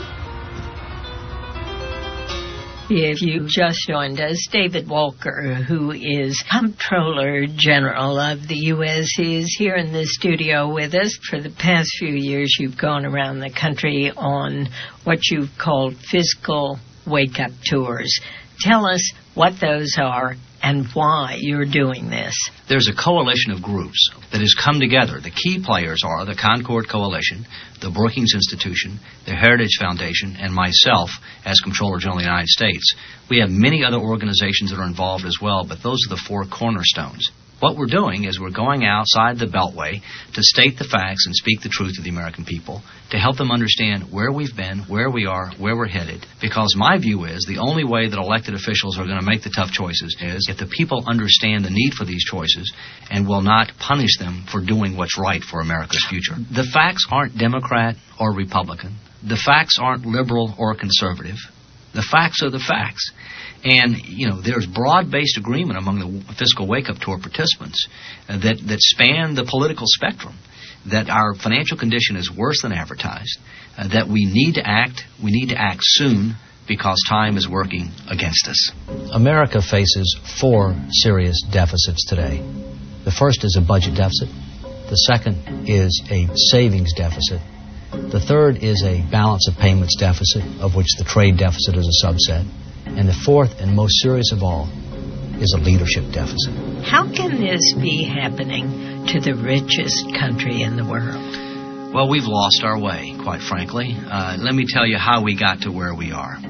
If you just joined us, David Walker, who is Comptroller General of the U.S., is here in the studio with us. For the past few years, you've gone around the country on what you've called fiscal wake-up tours. Tell us what those are and why you're doing this. There's a coalition of groups that has come together. The key players are the Concord Coalition, the Brookings Institution, the Heritage Foundation, and myself as Comptroller General of the United States. We have many other organizations that are involved as well, but those are the four cornerstones. What we're doing is we're going outside the Beltway to state the facts and speak the truth to the American people, to help them understand where we've been, where we are, where we're headed. Because my view is the only way that elected officials are going to make the tough choices is if the people understand the need for these choices and will not punish them for doing what's right for America's future. The facts aren't Democrat or Republican. The facts aren't liberal or conservative. The facts are the facts. And, there's broad-based agreement among the fiscal wake-up tour participants that span the political spectrum, that our financial condition is worse than advertised, that we need to act soon because time is working against us. America faces four serious deficits today. The first is a budget deficit. The second is a savings deficit. The third is a balance of payments deficit, of which the trade deficit is a subset. And the fourth and most serious of all is a leadership deficit. How can this be happening to the richest country in the world? Well, we've lost our way, quite frankly. Let me tell you how we got to where we are.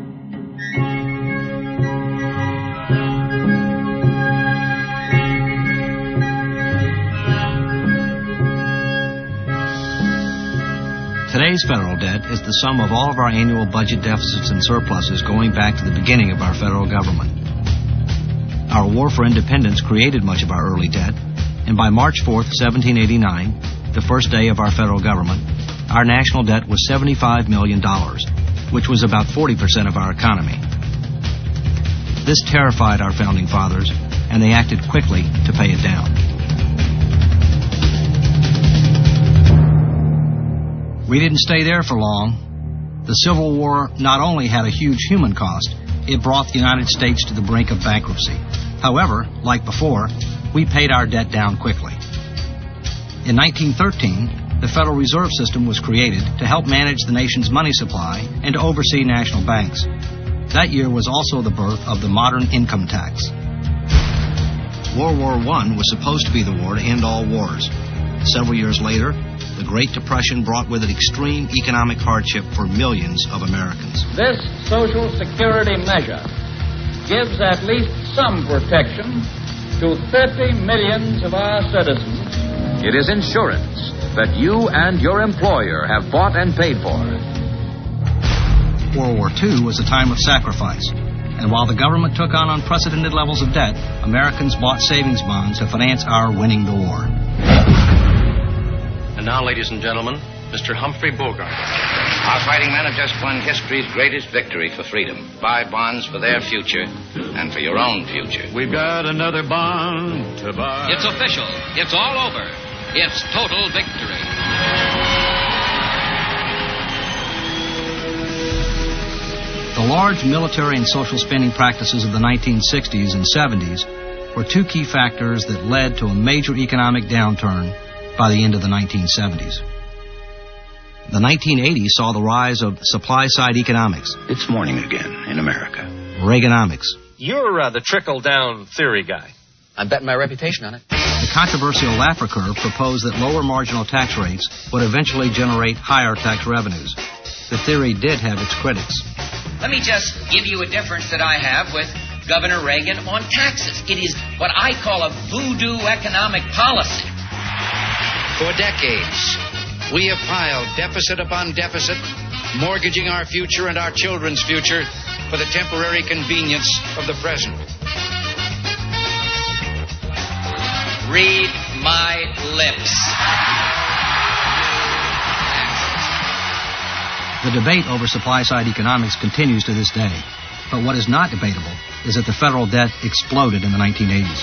Today's federal debt is the sum of all of our annual budget deficits and surpluses going back to the beginning of our federal government. Our war for independence created much of our early debt, and by March 4th, 1789, the first day of our federal government, our national debt was $75 million, which was about 40% of our economy. This terrified our founding fathers, and they acted quickly to pay it down. We didn't stay there for long. The Civil War not only had a huge human cost, it brought the United States to the brink of bankruptcy. However, like before, we paid our debt down quickly. In 1913, the Federal Reserve System was created to help manage the nation's money supply and to oversee national banks. That year was also the birth of the modern income tax. World War I was supposed to be the war to end all wars. Several years later, the Great Depression brought with it extreme economic hardship for millions of Americans. This Social Security measure gives at least some protection to 30 millions of our citizens. It is insurance that you and your employer have bought and paid for. World War II was a time of sacrifice. And while the government took on unprecedented levels of debt, Americans bought savings bonds to finance our winning the war. And now, ladies and gentlemen, Mr. Humphrey Bogart. Our fighting men have just won history's greatest victory for freedom. Buy bonds for their future and for your own future. We've got another bond to buy. It's official. It's all over. It's total victory. The large military and social spending practices of the 1960s and 70s were two key factors that led to a major economic downturn by the end of the 1970s. The 1980s saw the rise of supply-side economics. It's morning again in America. Reaganomics. You're the trickle-down theory guy. I'm betting my reputation on it. The controversial Laffer curve proposed that lower marginal tax rates would eventually generate higher tax revenues. The theory did have its critics. Let me just give you a difference that I have with Governor Reagan on taxes. It is what I call a voodoo economic policy. For decades, we have piled deficit upon deficit, mortgaging our future and our children's future for the temporary convenience of the present. Read my lips. The debate over supply-side economics continues to this day. But what is not debatable is that the federal debt exploded in the 1980s.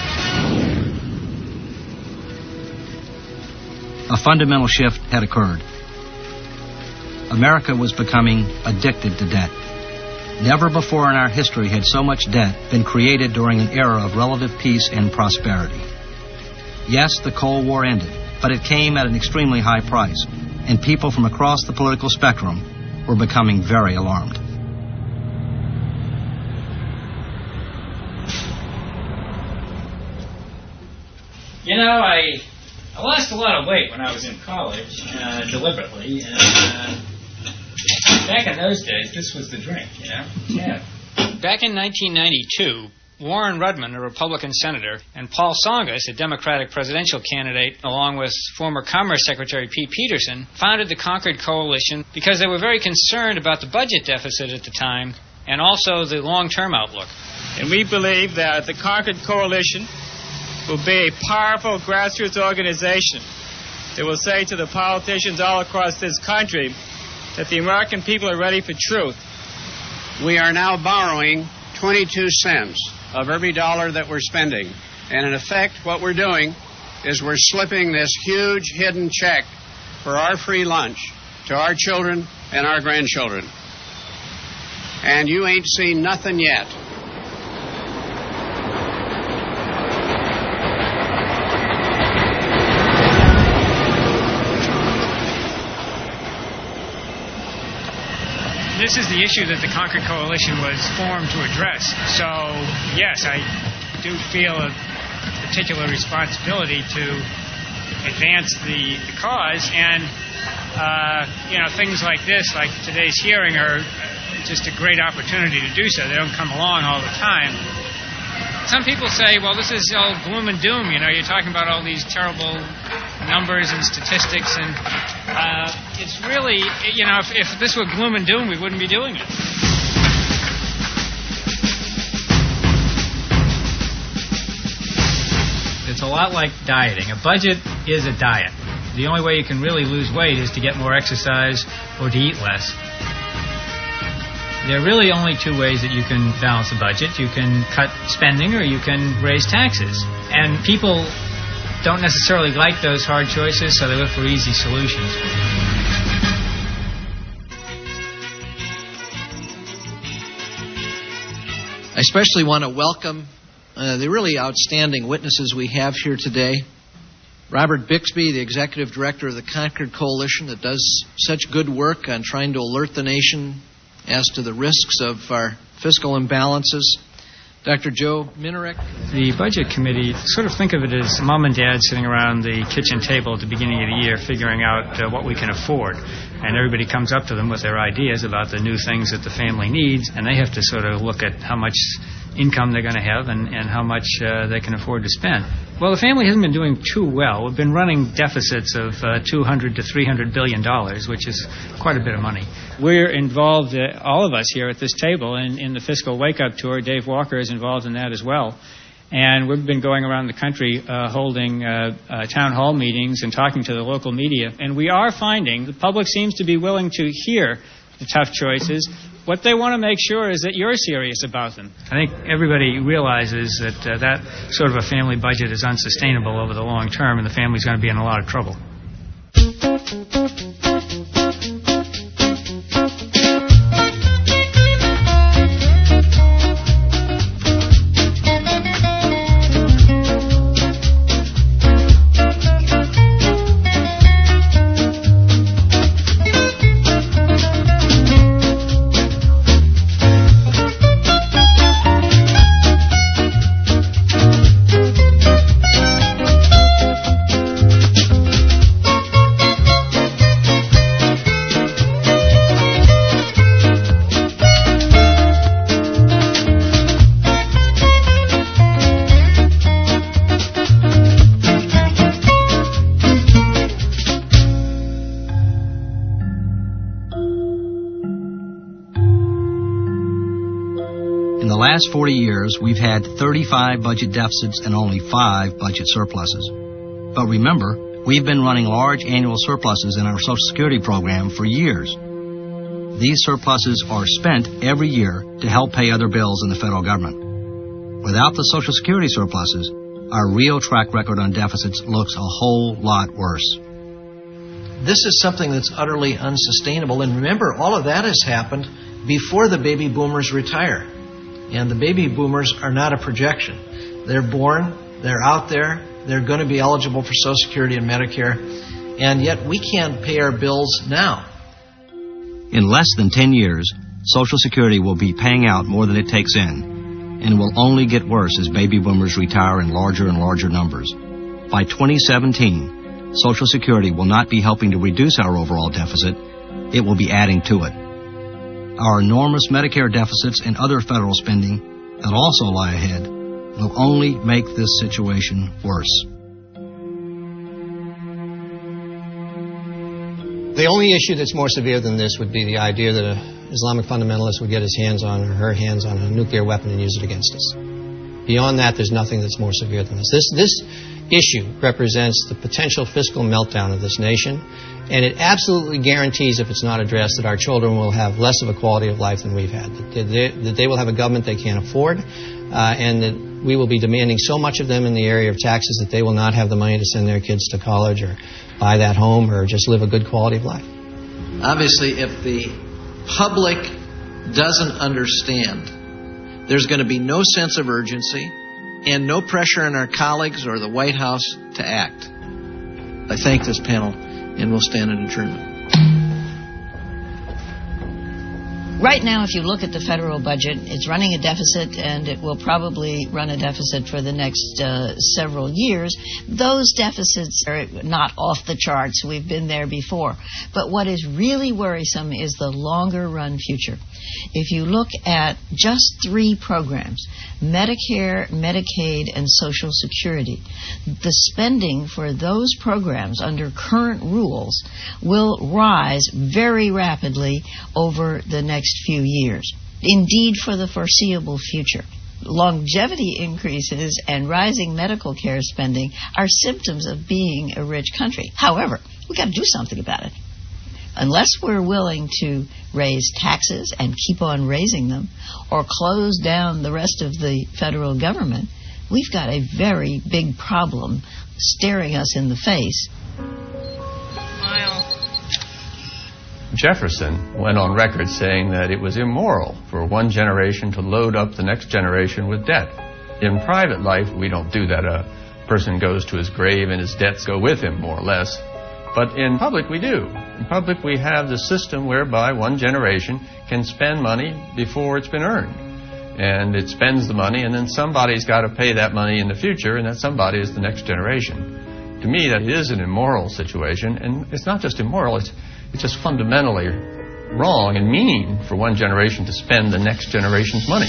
A fundamental shift had occurred. America was becoming addicted to debt. Never before in our history had so much debt been created during an era of relative peace and prosperity. Yes, the Cold War ended, but it came at an extremely high price, and people from across the political spectrum were becoming very alarmed. You know, I lost a lot of weight when I was in college, deliberately, and back in those days, this was the drink, you know? Yeah. Back in 1992, Warren Rudman, a Republican senator, and Paul Tsongas, a Democratic presidential candidate, along with former Commerce Secretary Pete Peterson, founded the Concord Coalition because they were very concerned about the budget deficit at the time and also the long-term outlook. And we believe that the Concord Coalition will be a powerful grassroots organization that will say to the politicians all across this country that the American people are ready for truth. We are now borrowing 22 cents of every dollar that we're spending. And in effect, what we're doing is we're slipping this huge hidden check for our free lunch to our children and our grandchildren. And you ain't seen nothing yet. This is the issue that the Concord Coalition was formed to address. So, yes, I do feel a particular responsibility to advance the cause. And, things like this, like today's hearing, are just a great opportunity to do so. They don't come along all the time. Some people say, well, this is all gloom and doom. You know, you're talking about all these terrible numbers and statistics, and it's really, if this were gloom and doom, we wouldn't be doing it. It's a lot like dieting. A budget is a diet. The only way you can really lose weight is to get more exercise or to eat less. There are really only two ways that you can balance a budget. You can cut spending or you can raise taxes. And people don't necessarily like those hard choices, so they look for easy solutions. I especially want to welcome the really outstanding witnesses we have here today. Robert Bixby, the Executive Director of the Concord Coalition, that does such good work on trying to alert the nation as to the risks of our fiscal imbalances. Dr. Joe Minarek. The Budget Committee, sort of think of it as mom and dad sitting around the kitchen table at the beginning of the year figuring out what we can afford. And everybody comes up to them with their ideas about the new things that the family needs, and they have to sort of look at how much income they're going to have and how much they can afford to spend. Well, the family hasn't been doing too well. We've been running deficits of $200 to $300 billion, which is quite a bit of money. We're involved, all of us here at this table, in the Fiscal Wake-Up Tour. Dave Walker is involved in that as well. And we've been going around the country holding town hall meetings and talking to the local media. And we are finding the public seems to be willing to hear the tough choices. What they want to make sure is that you're serious about them. I think everybody realizes that that sort of a family budget is unsustainable over the long term, and the family's going to be in a lot of trouble. last 40 years, we've had 35 budget deficits and only 5 budget surpluses. But remember, we've been running large annual surpluses in our Social Security program for years. These surpluses are spent every year to help pay other bills in the federal government. Without the Social Security surpluses, our real track record on deficits looks a whole lot worse. This is something that's utterly unsustainable. And remember, all of that has happened before the baby boomers retire. And the baby boomers are not a projection. They're born, they're out there, they're going to be eligible for Social Security and Medicare, and yet we can't pay our bills now. In less than 10 years, Social Security will be paying out more than it takes in, and will only get worse as baby boomers retire in larger and larger numbers. By 2017, Social Security will not be helping to reduce our overall deficit, it will be adding to it. Our enormous Medicare deficits and other federal spending that also lie ahead will only make this situation worse. The only issue that's more severe than this would be the idea that an Islamic fundamentalist would get his hands on or her hands on a nuclear weapon and use it against us. Beyond that, there's nothing that's more severe than this. This issue represents the potential fiscal meltdown of this nation, and it absolutely guarantees, if it's not addressed, that our children will have less of a quality of life than we've had, that they will have a government they can't afford, and that we will be demanding so much of them in the area of taxes that they will not have the money to send their kids to college or buy that home or just live a good quality of life. Obviously, if the public doesn't understand, there's going to be no sense of urgency and no pressure on our colleagues or the White House to act. I thank this panel, and we'll stand in adjournment. Right now, if you look at the federal budget, it's running a deficit, and it will probably run a deficit for the next several years. Those deficits are not off the charts. We've been there before. But what is really worrisome is the longer-run future. If you look at just 3 programs, Medicare, Medicaid, and Social Security, the spending for those programs under current rules will rise very rapidly over the next few years. Indeed, for the foreseeable future. Longevity increases and rising medical care spending are symptoms of being a rich country. However, we've got to do something about it. Unless we're willing to raise taxes and keep on raising them, or close down the rest of the federal government, we've got a very big problem staring us in the face. Jefferson went on record saying that it was immoral for one generation to load up the next generation with debt. In private life, we don't do that. A person goes to his grave and his debts go with him, more or less. But in public, we do. In public, we have the system whereby one generation can spend money before it's been earned. And it spends the money, and then somebody's got to pay that money in the future, and that somebody is the next generation. To me, that is an immoral situation, and it's not just immoral, it's just fundamentally wrong and mean for one generation to spend the next generation's money.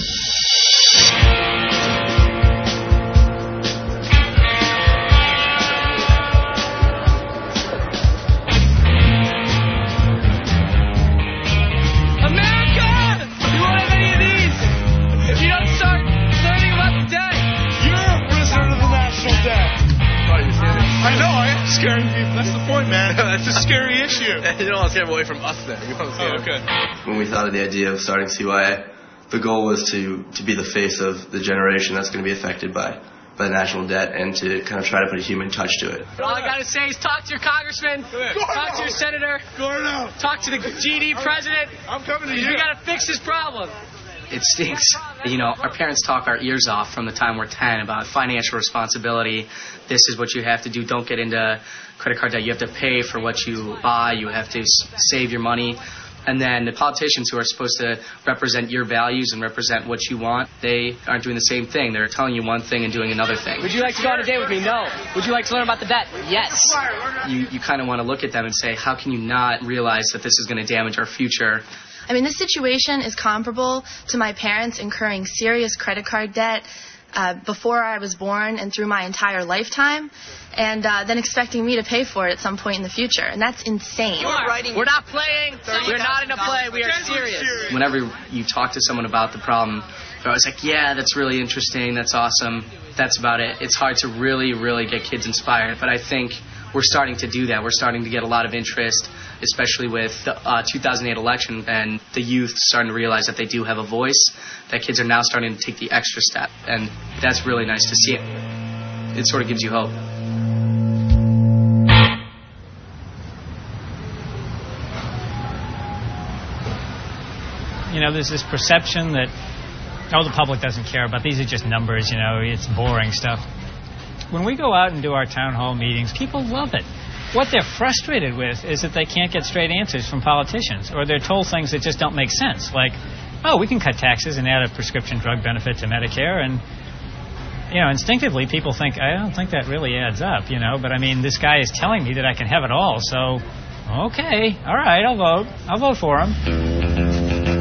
You don't want to scare them away from us then. You want to scare okay. When we thought of the idea of starting CYA, the goal was to be the face of the generation that's going to be affected by the national debt and to kind of try to put a human touch to it. All I got to say is talk to your congressman, talk to your senator, talk to the GD president. I'm coming to you. We got to fix this problem. It stinks. You know, our parents talk our ears off from the time we're 10 about financial responsibility. This is what you have to do. Don't get into credit card debt. You have to pay for what you buy. You have to save your money. And then the politicians who are supposed to represent your values and represent what you want, they aren't doing the same thing. They're telling you one thing and doing another thing. Would you like to go on a date with me? No. Would you like to learn about the debt? Yes. You kind of want to look at them and say, how can you not realize that this is going to damage our future? I mean, this situation is comparable to my parents incurring serious credit card debt before I was born and through my entire lifetime, and then expecting me to pay for it at some point in the future. And that's insane. We're not playing. We're not in a play. We are serious. Whenever you talk to someone about the problem, they're always like, yeah, that's really interesting. That's awesome. That's about it. It's hard to really, really get kids inspired. But I think we're starting to do that. We're starting to get a lot of interest, especially with the 2008 election, and the youth starting to realize that they do have a voice, that kids are now starting to take the extra step. And that's really nice to see. It sort of gives you hope. You know, there's this perception that, the public doesn't care about these are just numbers, it's boring stuff. When we go out and do our town hall meetings, people love it. What they're frustrated with is that they can't get straight answers from politicians, or they're told things that just don't make sense, like, we can cut taxes and add a prescription drug benefit to Medicare, and, instinctively people think, I don't think that really adds up, but I mean, this guy is telling me that I can have it all, so, okay, all right, I'll vote for him.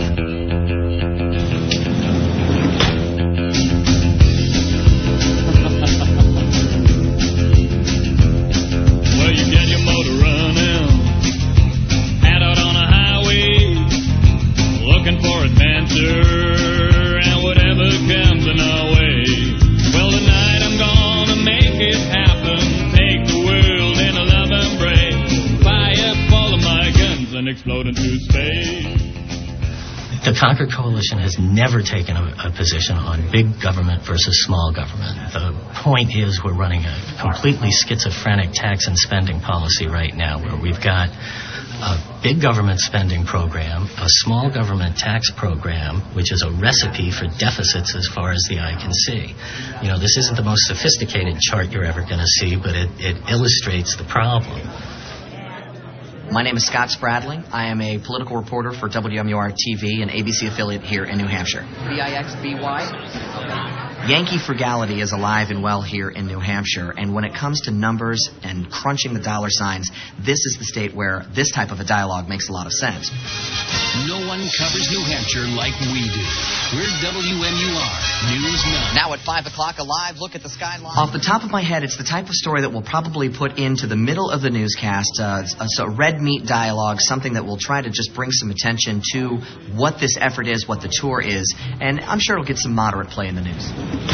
And whatever comes in our way. Well, tonight I'm gonna make it happen. Take the world in a love embrace. Fire all of my guns and explode into space. The Concord Coalition has never taken a position on big government versus small government. The point is we're running a completely schizophrenic tax and spending policy right now, where we've got a big government spending program, a small government tax program, which is a recipe for deficits as far as the eye can see. This isn't the most sophisticated chart you're ever going to see, but it illustrates the problem. My name is Scott Spradling. I am a political reporter for WMUR-TV, an ABC affiliate here in New Hampshire. VIXBY. Yankee frugality is alive and well here in New Hampshire, and when it comes to numbers and crunching the dollar signs, this is the state where this type of a dialogue makes a lot of sense. No one covers New Hampshire like we do. We're WMUR News 9. Now at 5 o'clock, a live look at the skyline. Off the top of my head, it's the type of story that we'll probably put into the middle of the newscast, a red meat dialogue, something that will try to just bring some attention to what this effort is, what the tour is, and I'm sure it'll get some moderate play in the news.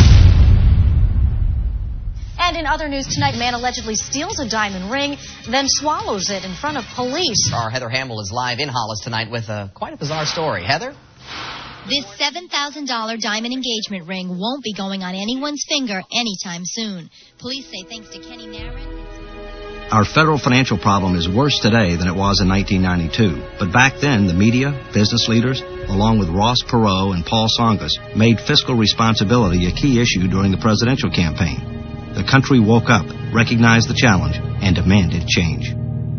And in other news tonight, a man allegedly steals a diamond ring, then swallows it in front of police. Our Heather Hamill is live in Hollis tonight with quite a bizarre story. Heather? This $7,000 diamond engagement ring won't be going on anyone's finger anytime soon. Police say thanks to Kenny Narron. Our federal financial problem is worse today than it was in 1992. But back then, the media, business leaders, along with Ross Perot and Paul Tsongas, made fiscal responsibility a key issue during the presidential campaign. The country woke up, recognized the challenge, and demanded change.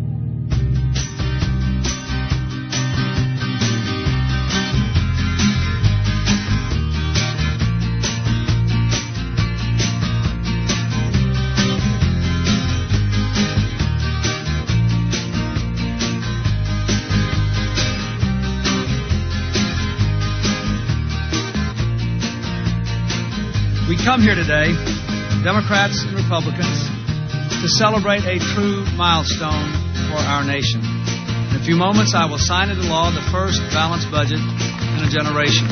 We come here today, Democrats and Republicans, to celebrate a true milestone for our nation. In a few moments, I will sign into law the first balanced budget in a generation.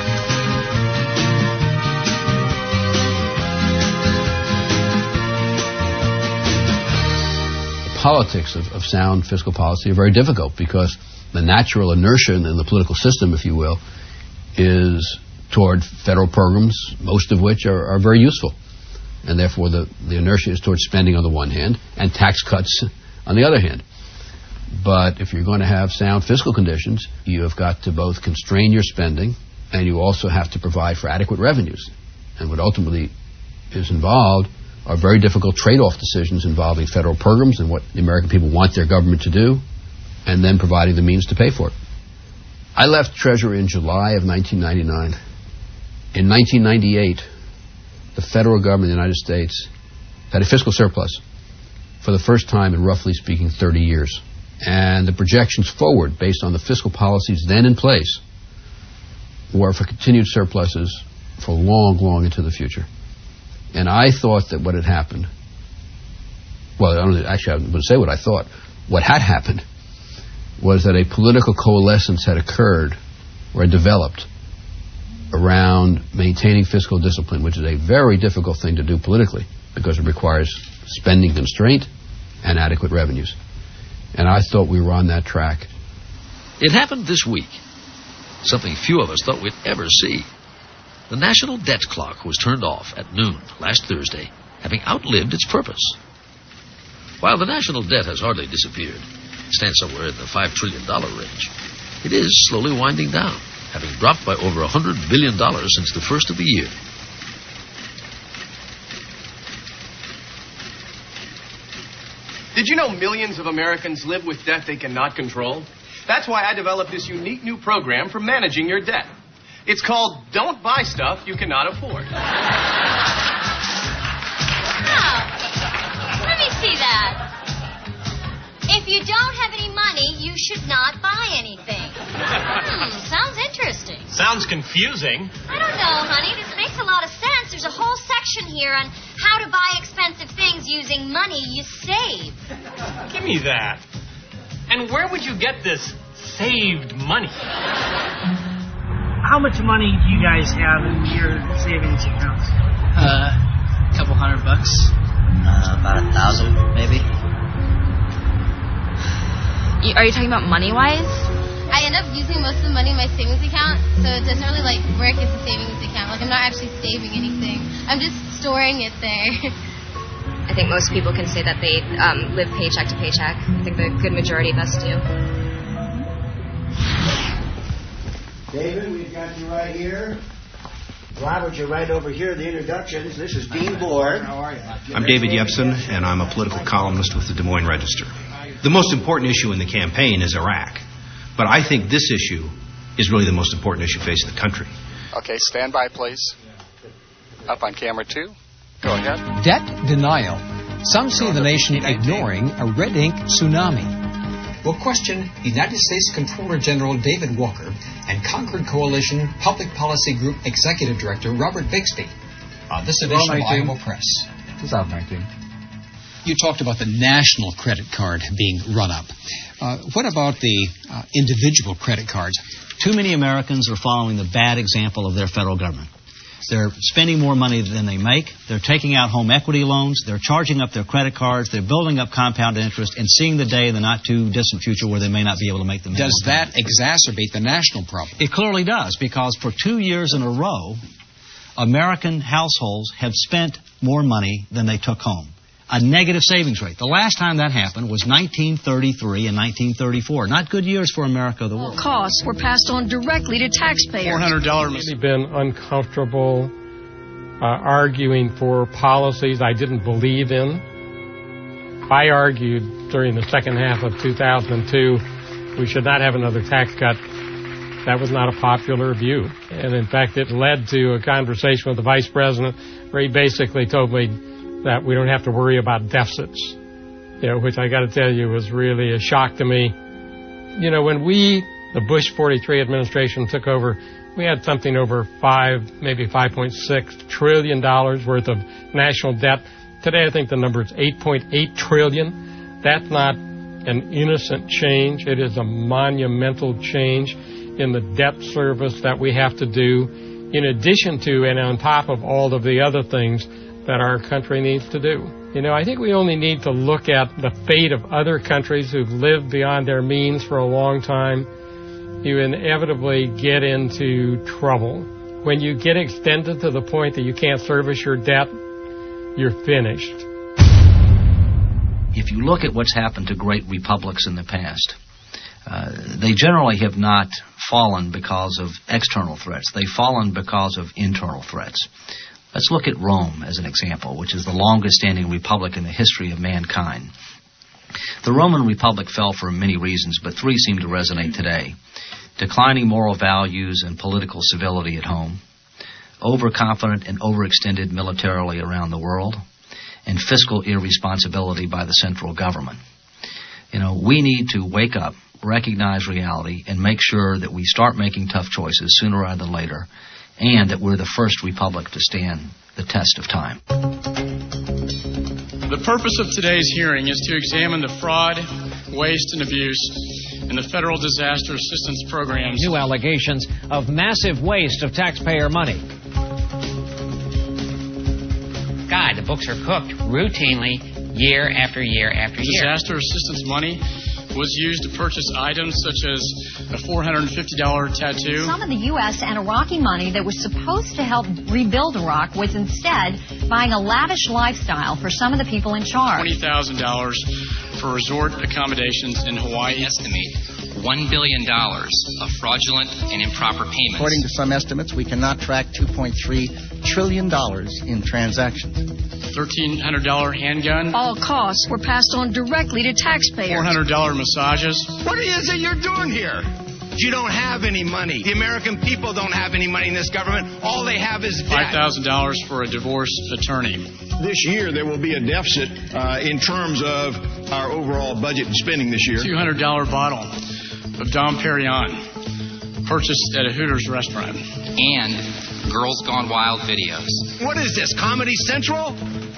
The politics of sound fiscal policy are very difficult because the natural inertia in the political system, if you will, is toward federal programs, most of which are very useful. And therefore the inertia is towards spending on the one hand and tax cuts on the other hand. But if you're going to have sound fiscal conditions, you have got to both constrain your spending and you also have to provide for adequate revenues. And what ultimately is involved are very difficult trade-off decisions involving federal programs and what the American people want their government to do, and then providing the means to pay for it. I left Treasury in July of 1999. In 1998, the federal government of the United States had a fiscal surplus for the first time in, roughly speaking, 30 years. And the projections forward, based on the fiscal policies then in place, were for continued surpluses for long, long into the future. And I thought that what had happened, well, I'm going to say what I thought. What had happened was that a political coalescence had occurred or developed around maintaining fiscal discipline, which is a very difficult thing to do politically because it requires spending constraint and adequate revenues. And I thought we were on that track. It happened this week, something few of us thought we'd ever see. The national debt clock was turned off at noon last Thursday, having outlived its purpose. While the national debt has hardly disappeared, it stands somewhere in the $5 trillion range, it is slowly winding down, having dropped by over $100 billion since the first of the year. Did you know millions of Americans live with debt they cannot control? That's why I developed this unique new program for managing your debt. It's called Don't Buy Stuff You Cannot Afford. Let me see that. If you don't have any money, you should not buy anything. Sounds interesting. Sounds confusing. I don't know, honey. This makes a lot of sense. There's a whole section here on how to buy expensive things using money you save. Give me that. And where would you get this saved money? How much money do you guys have in your savings accounts? A couple $100. About 1,000, maybe. Are you talking about money-wise? I end up using most of the money in my savings account, so it doesn't really, work as a savings account. I'm not actually saving anything. I'm just storing it there. I think most people can say that they live paycheck to paycheck. I think the good majority of us do. David, we've got you right here. Robert, you're right over here. The introductions. This is Dean Board. How are you? I'm David Yepsen, and I'm a political columnist with the Des Moines Register. The most important issue in the campaign is Iraq. But I think this issue is really the most important issue facing the country. Okay, stand by, please. Up on camera 2. Go ahead. Debt denial. Some see the nation ignoring a red ink tsunami. We'll question United States Comptroller General David Walker and Concord Coalition Public Policy Group Executive Director Robert Bixby on this edition of Iowa Press. 2019. You talked about the national credit card being run up. What about the individual credit cards? Too many Americans are following the bad example of their federal government. They're spending more money than they make. They're taking out home equity loans. They're charging up their credit cards. They're building up compound interest and seeing the day in the not-too-distant future where they may not be able to make the minimum. Does that exacerbate the national problem? It clearly does, because for 2 years in a row, American households have spent more money than they took home. A negative savings rate. The last time that happened was 1933 and 1934. Not good years for America, the world. Costs were passed on directly to taxpayers. $400. I've been uncomfortable arguing for policies I didn't believe in. I argued during the second half of 2002 we should not have another tax cut. That was not a popular view. And in fact, it led to a conversation with the vice president where he basically told me that we don't have to worry about deficits, which I got to tell you was really a shock to me. When the Bush 43 administration took over, we had something over maybe $5.6 trillion worth of national debt. Today, I think the number is $8.8 trillion. That's not an innocent change. It is a monumental change in the debt service that we have to do, in addition to and on top of all of the other things that our country needs to do. I think we only need to look at the fate of other countries who've lived beyond their means for a long time. You inevitably get into trouble. When you get extended to the point that you can't service your debt, you're finished. If you look at what's happened to great republics in the past, they generally have not fallen because of external threats. They've fallen because of internal threats. Let's look at Rome as an example, which is the longest-standing republic in the history of mankind. The Roman Republic fell for many reasons, but 3 seem to resonate today. Declining moral values and political civility at home, overconfident and overextended militarily around the world, and fiscal irresponsibility by the central government. We need to wake up, recognize reality, and make sure that we start making tough choices sooner rather than later, and that we're the first republic to stand the test of time. The purpose of today's hearing is to examine the fraud, waste, and abuse in the federal disaster assistance programs. New allegations of massive waste of taxpayer money. God, the books are cooked routinely year after year after year. Disaster assistance money was used to purchase items such as a $450 tattoo. Some of the U.S. and Iraqi money that was supposed to help rebuild Iraq was instead buying a lavish lifestyle for some of the people in charge. $20,000 for resort accommodations in Hawaii. Estimate $1 billion of fraudulent and improper payments. According to some estimates, we cannot track $2.3 trillion in transactions. $1,300 handgun. All costs were passed on directly to taxpayers. $400 massages. What is it you're doing here? You don't have any money. The American people don't have any money in this government. All they have is debt. $5,000 for a divorce attorney. This year there will be a deficit in terms of our overall budget and spending this year. $200 bottle of Dom Perignon, purchased at a Hooters restaurant. And Girls Gone Wild videos. What is this, Comedy Central?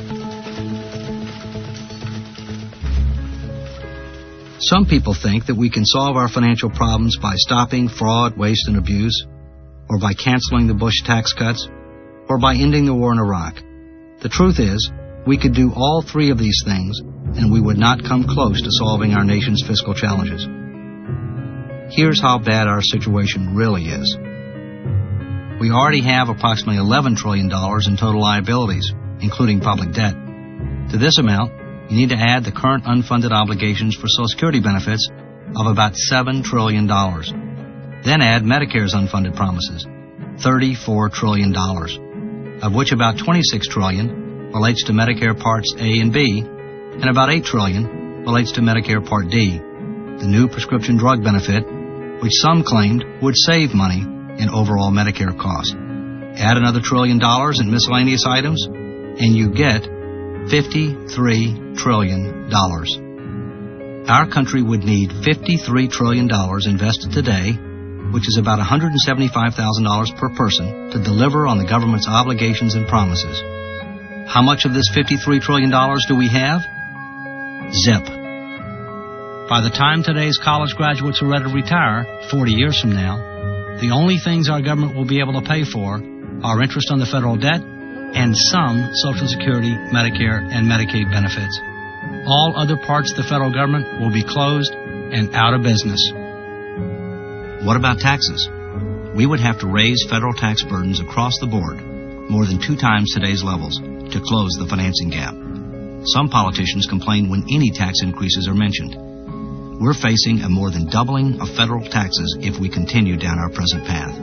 Some people think that we can solve our financial problems by stopping fraud, waste, and abuse, or by canceling the Bush tax cuts, or by ending the war in Iraq. The truth is, we could do all three of these things, and we would not come close to solving our nation's fiscal challenges. Here's how bad our situation really is. We already have approximately $11 trillion in total liabilities, including public debt. To this amount, you need to add the current unfunded obligations for Social Security benefits of about $7 trillion. Then add Medicare's unfunded promises, $34 trillion, of which about $26 trillion relates to Medicare Parts A and B, and about $8 trillion relates to Medicare Part D, the new prescription drug benefit, which some claimed would save money in overall Medicare costs. Add another $1 trillion in miscellaneous items, and you get $53 trillion. Our country would need $53 trillion invested today, which is about $175,000 per person, to deliver on the government's obligations and promises. How much of this $53 trillion do we have? Zip. By the time today's college graduates are ready to retire, 40 years from now, the only things our government will be able to pay for are interest on the federal debt and some Social Security, Medicare, and Medicaid benefits. All other parts of the federal government will be closed and out of business. What about taxes? We would have to raise federal tax burdens across the board, more than 2 times today's levels, to close the financing gap. Some politicians complain when any tax increases are mentioned. We're facing a more than doubling of federal taxes if we continue down our present path.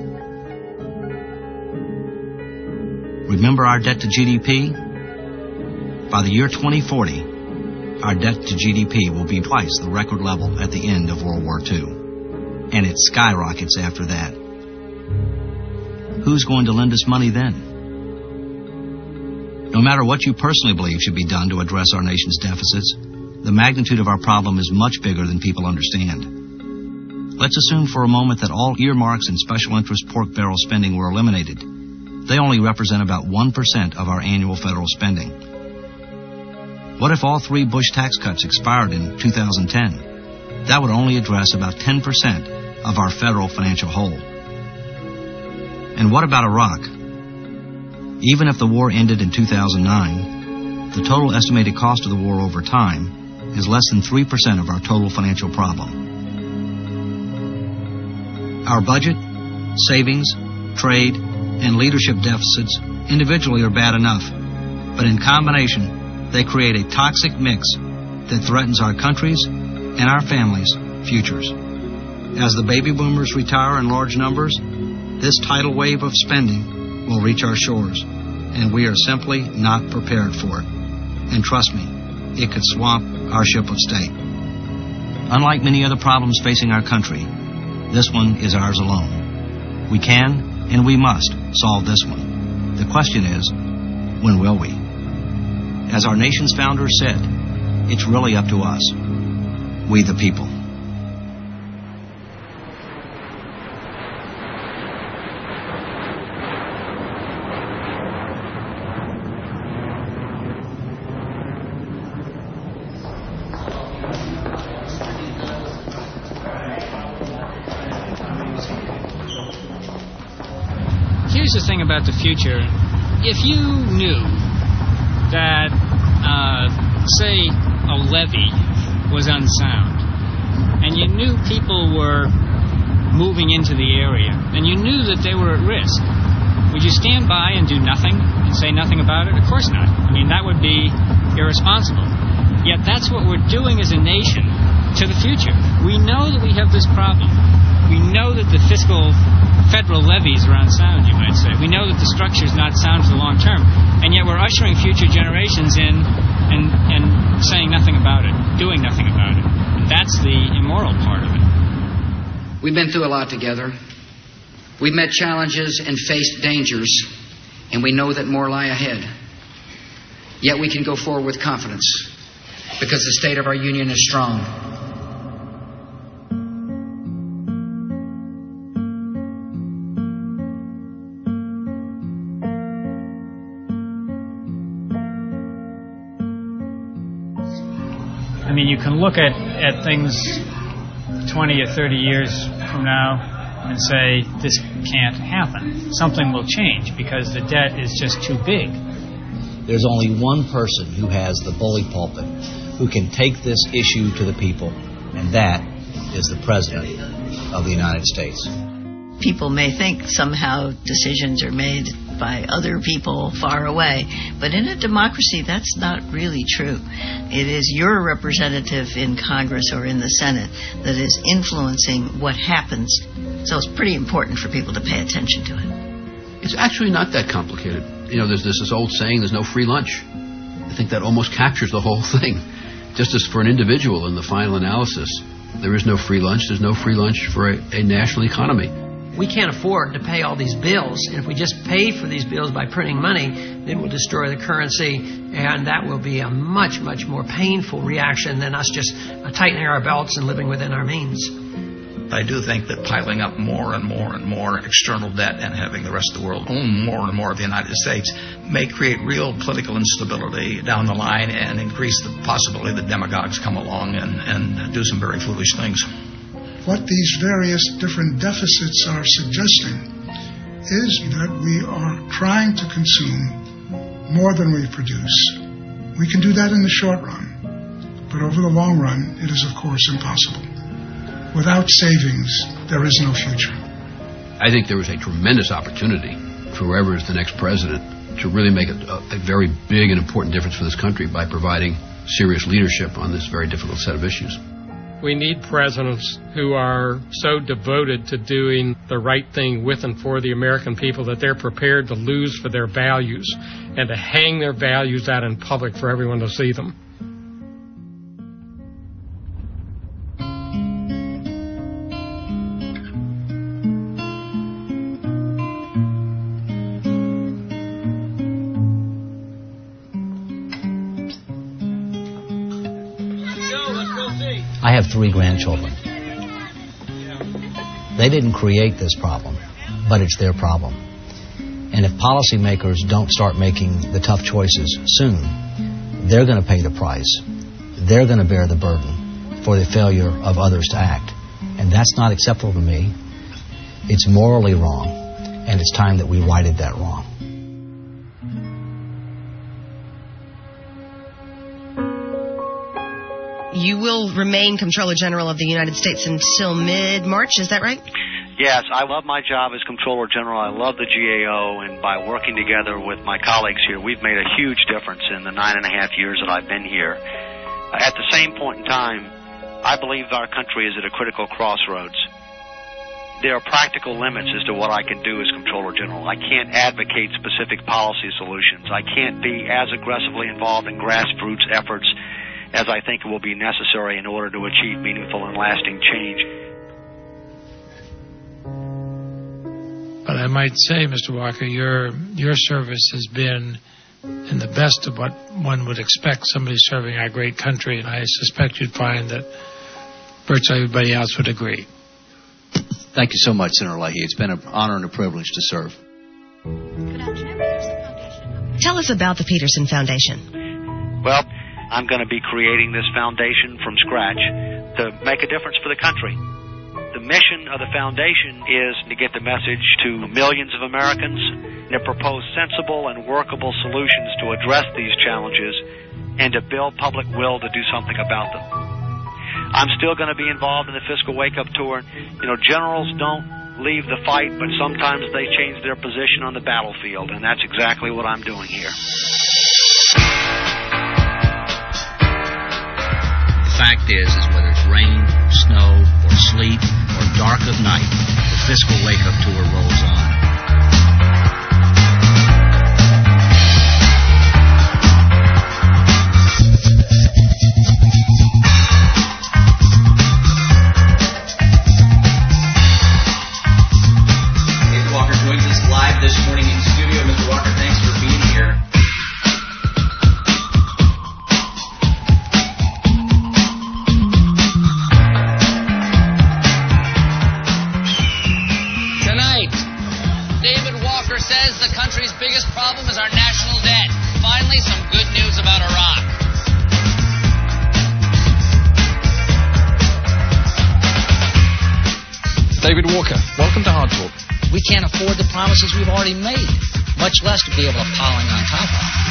Remember our debt to GDP? By the year 2040, our debt to GDP will be twice the record level at the end of World War II. And it skyrockets after that. Who's going to lend us money then? No matter what you personally believe should be done to address our nation's deficits, the magnitude of our problem is much bigger than people understand. Let's assume for a moment that all earmarks and special interest pork barrel spending were eliminated. They only represent about 1% of our annual federal spending. What if all 3 Bush tax cuts expired in 2010? That would only address about 10% of our federal financial hole. And what about Iraq? Even if the war ended in 2009, the total estimated cost of the war over time is less than 3% of our total financial problem. Our budget, savings, trade, and leadership deficits individually are bad enough, but in combination, they create a toxic mix that threatens our country's and our families' futures. As the baby boomers retire in large numbers, this tidal wave of spending will reach our shores, and we are simply not prepared for it. And trust me, it could swamp our ship of state. Unlike many other problems facing our country, this one is ours alone. We can and we must solve this one. The question is, when will we? As our nation's founders said, it's really up to us, we the people. here's the thing about the future. If you knew that, say, a levee was unsound, and you knew people were moving into the area, and you knew that they were at risk, would you stand by and do nothing and say nothing about it? Of course not. I mean, that would be irresponsible. Yet that's what we're doing as a nation to the future. We know that we have this problem. We know that the fiscal federal levies are unsound, you might say. We know that the structure is not sound for the long term. And yet we're ushering future generations in and saying nothing about it, doing nothing about it. And that's the immoral part of it. We've been through a lot together. We've met challenges and faced dangers, and we know that more lie ahead. Yet we can go forward with confidence, because the state of our union is strong. I mean, you can look at things 20 or 30 years from now and say, this can't happen. Something will change because the debt is just too big. There's only one person who has the bully pulpit who can take this issue to the people, and that is the President of the United States. People may think somehow decisions are made by other people far away, but in a democracy, that's not really true. It is your representative in Congress or in the Senate that is influencing what happens. So it's pretty important for people to pay attention to it. It's actually not that complicated. You know, there's this old saying, there's no free lunch. I think that almost captures the whole thing. Just as for an individual in the final analysis, there is no free lunch. There's no free lunch for a national economy. We can't afford to pay all these bills, and if we just pay for these bills by printing money, then we'll destroy the currency, and that will be a much, much more painful reaction than us just tightening our belts and living within our means. I do think that piling up more and more and more external debt and having the rest of the world own more and more of the United States may create real political instability down the line and increase the possibility that demagogues come along and do some very foolish things. What these various different deficits are suggesting is that we are trying to consume more than we produce. We can do that in the short run, but over the long run, it is, of course, impossible. Without savings, there is no future. I think there is a tremendous opportunity for whoever is the next president to really make a very big and important difference for this country by providing serious leadership on this very difficult set of issues. We need presidents who are so devoted to doing the right thing with and for the American people that they're prepared to lose for their values and to hang their values out in public for everyone to see them. I have 3 grandchildren. They didn't create this problem, but it's their problem. And if policymakers don't start making the tough choices soon, they're going to pay the price. They're going to bear the burden for the failure of others to act. And that's not acceptable to me. It's morally wrong, and it's time that we righted that wrong. You will remain Comptroller General of the United States until mid-March, is that right? Yes, I love my job as Comptroller General. I love the GAO, and by working together with my colleagues here, we've made a huge difference in the 9.5 years that I've been here. At the same point in time, I believe our country is at a critical crossroads. There are practical limits as to what I can do as Comptroller General. I can't advocate specific policy solutions. I can't be as aggressively involved in grassroots efforts as I think will be necessary in order to achieve meaningful and lasting change. But I might say, Mr. Walker, your service has been in the best of what one would expect somebody serving our great country, and I suspect you'd find that virtually everybody else would agree. Thank you so much, Senator Leahy. It's been an honor and a privilege to serve. Tell us about the Peterson Foundation. Well, I'm going to be creating this foundation from scratch to make a difference for the country. The mission of the foundation is to get the message to millions of Americans and to propose sensible and workable solutions to address these challenges and to build public will to do something about them. I'm still going to be involved in the Fiscal Wake-Up Tour. You know, generals don't leave the fight, but sometimes they change their position on the battlefield, and that's exactly what I'm doing here. The fact is whether it's rain, snow, or sleet, or dark of night, the Fiscal Wake-Up Tour rolls on. David Walker joins us live this morning in studio. Mr. Walker, thanks for being here. Says the country's biggest problem is our national debt. Finally, some good news about Iraq. David Walker, welcome to Hard Talk. We can't afford the promises we've already made, much less to be able to piling on top of them.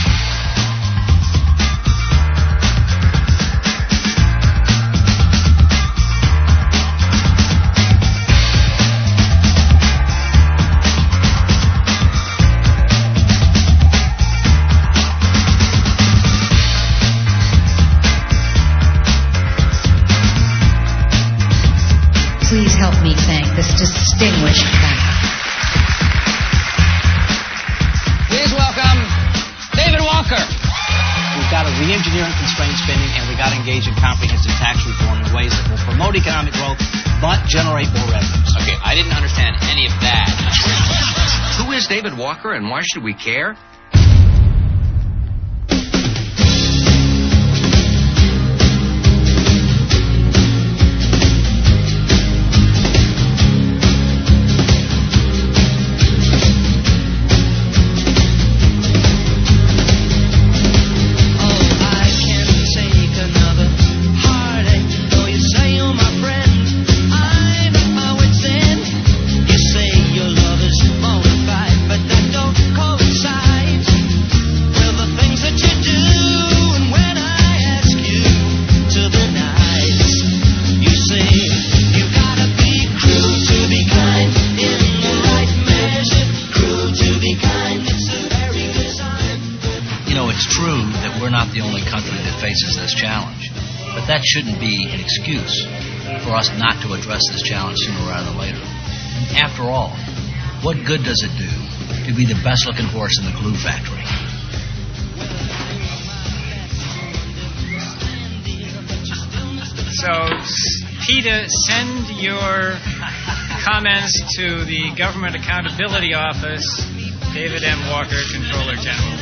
Please help me thank this distinguished panel. Please welcome David Walker. We've got to re-engineer and constrain spending, and we've got to engage in comprehensive tax reform in ways that will promote economic growth but generate more revenues. Okay, I didn't understand any of that. Who is David Walker, and why should we care? That shouldn't be an excuse for us not to address this challenge sooner rather than later. After all, what good does it do to be the best-looking horse in the glue factory? So, Peter, send your comments to the Government Accountability Office, David M. Walker, Controller General.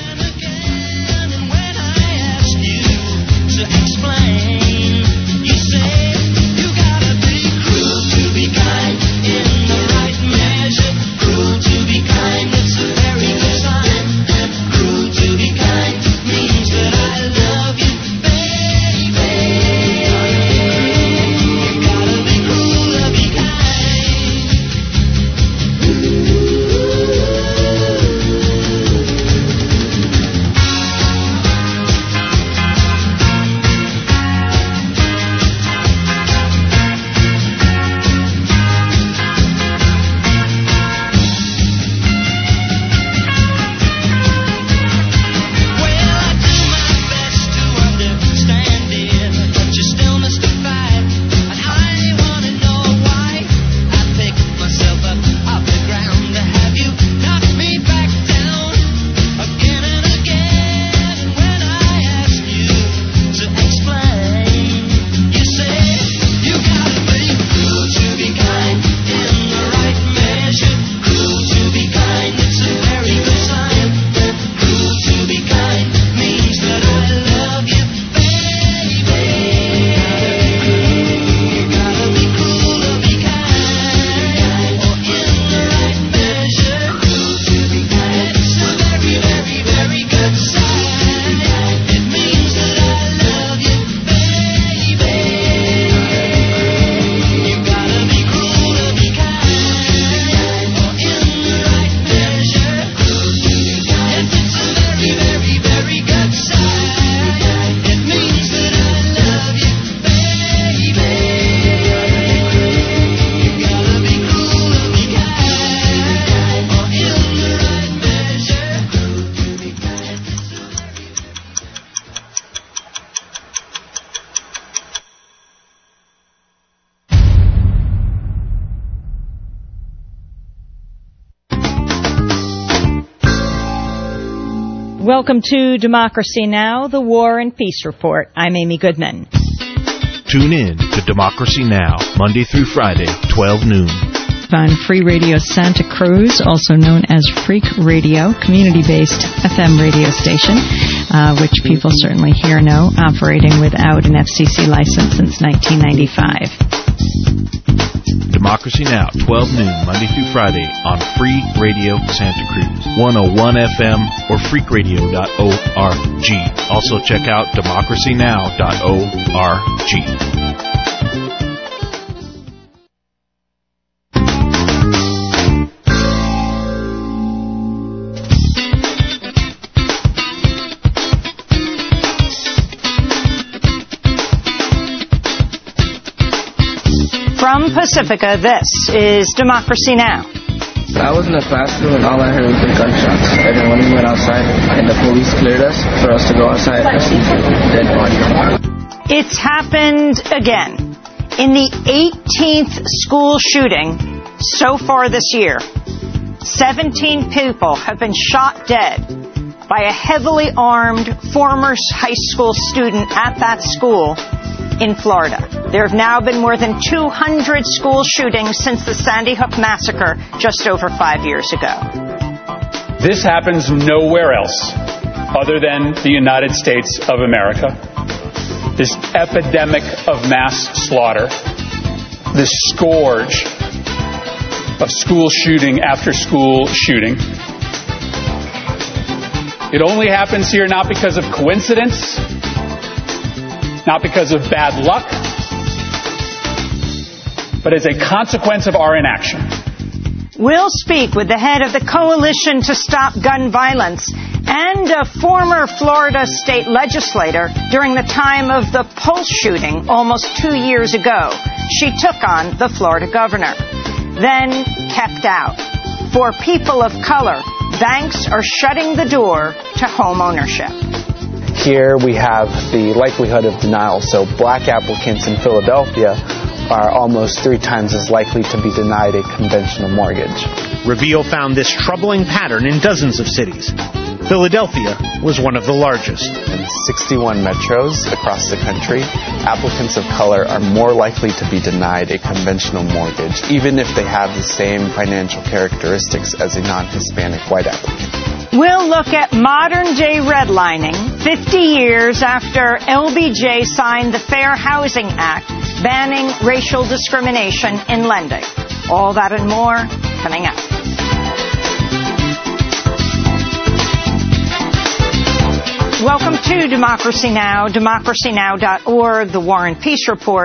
To explain, you say you gotta be cruel to be kind in the right measure. Cruel to be kind, it's a very good sign. Cruel to be kind means that I love you, baby. You gotta be cruel to be kind. Welcome to Democracy Now!, the War and Peace Report. I'm Amy Goodman. Tune in to Democracy Now! Monday through Friday, 12 noon. On Free Radio Santa Cruz, also known as Freak Radio, community-based FM radio station, which people certainly here know, operating without an FCC license since 1995. Democracy Now! 12 noon, Monday through Friday on Free Radio Santa Cruz, 101 FM or freakradio.org. Also check out democracynow.org. From Pacifica, this is Democracy Now! I was in the classroom and all I heard was the gunshots. And then when we went outside and the police cleared us for us to go outside, I see dead bodies. It's happened again. In the 18th school shooting so far this year, 17 people have been shot dead by a heavily armed former high school student at that school in Florida. There have now been more than 200 school shootings since the Sandy Hook massacre just over 5 years ago. This happens nowhere else other than the United States of America. This epidemic of mass slaughter, this scourge of school shooting after school shooting. It only happens here not because of coincidence, not because of bad luck, but as a consequence of our inaction. We'll speak with the head of the Coalition to Stop Gun Violence and a former Florida state legislator during the time of the Pulse shooting almost 2 years ago. She took on the Florida governor, then kept out. For people of color, banks are shutting the door to home ownership. Here we have the likelihood of denial. So black applicants in Philadelphia are almost 3 times as likely to be denied a conventional mortgage. Reveal found this troubling pattern in dozens of cities. Philadelphia was one of the largest. In 61 metros across the country, applicants of color are more likely to be denied a conventional mortgage, even if they have the same financial characteristics as a non-Hispanic white applicant. We'll look at modern-day redlining 50 years after LBJ signed the Fair Housing Act banning racial discrimination in lending. All that and more coming up. Welcome to Democracy Now!, democracynow.org, the War and Peace Report.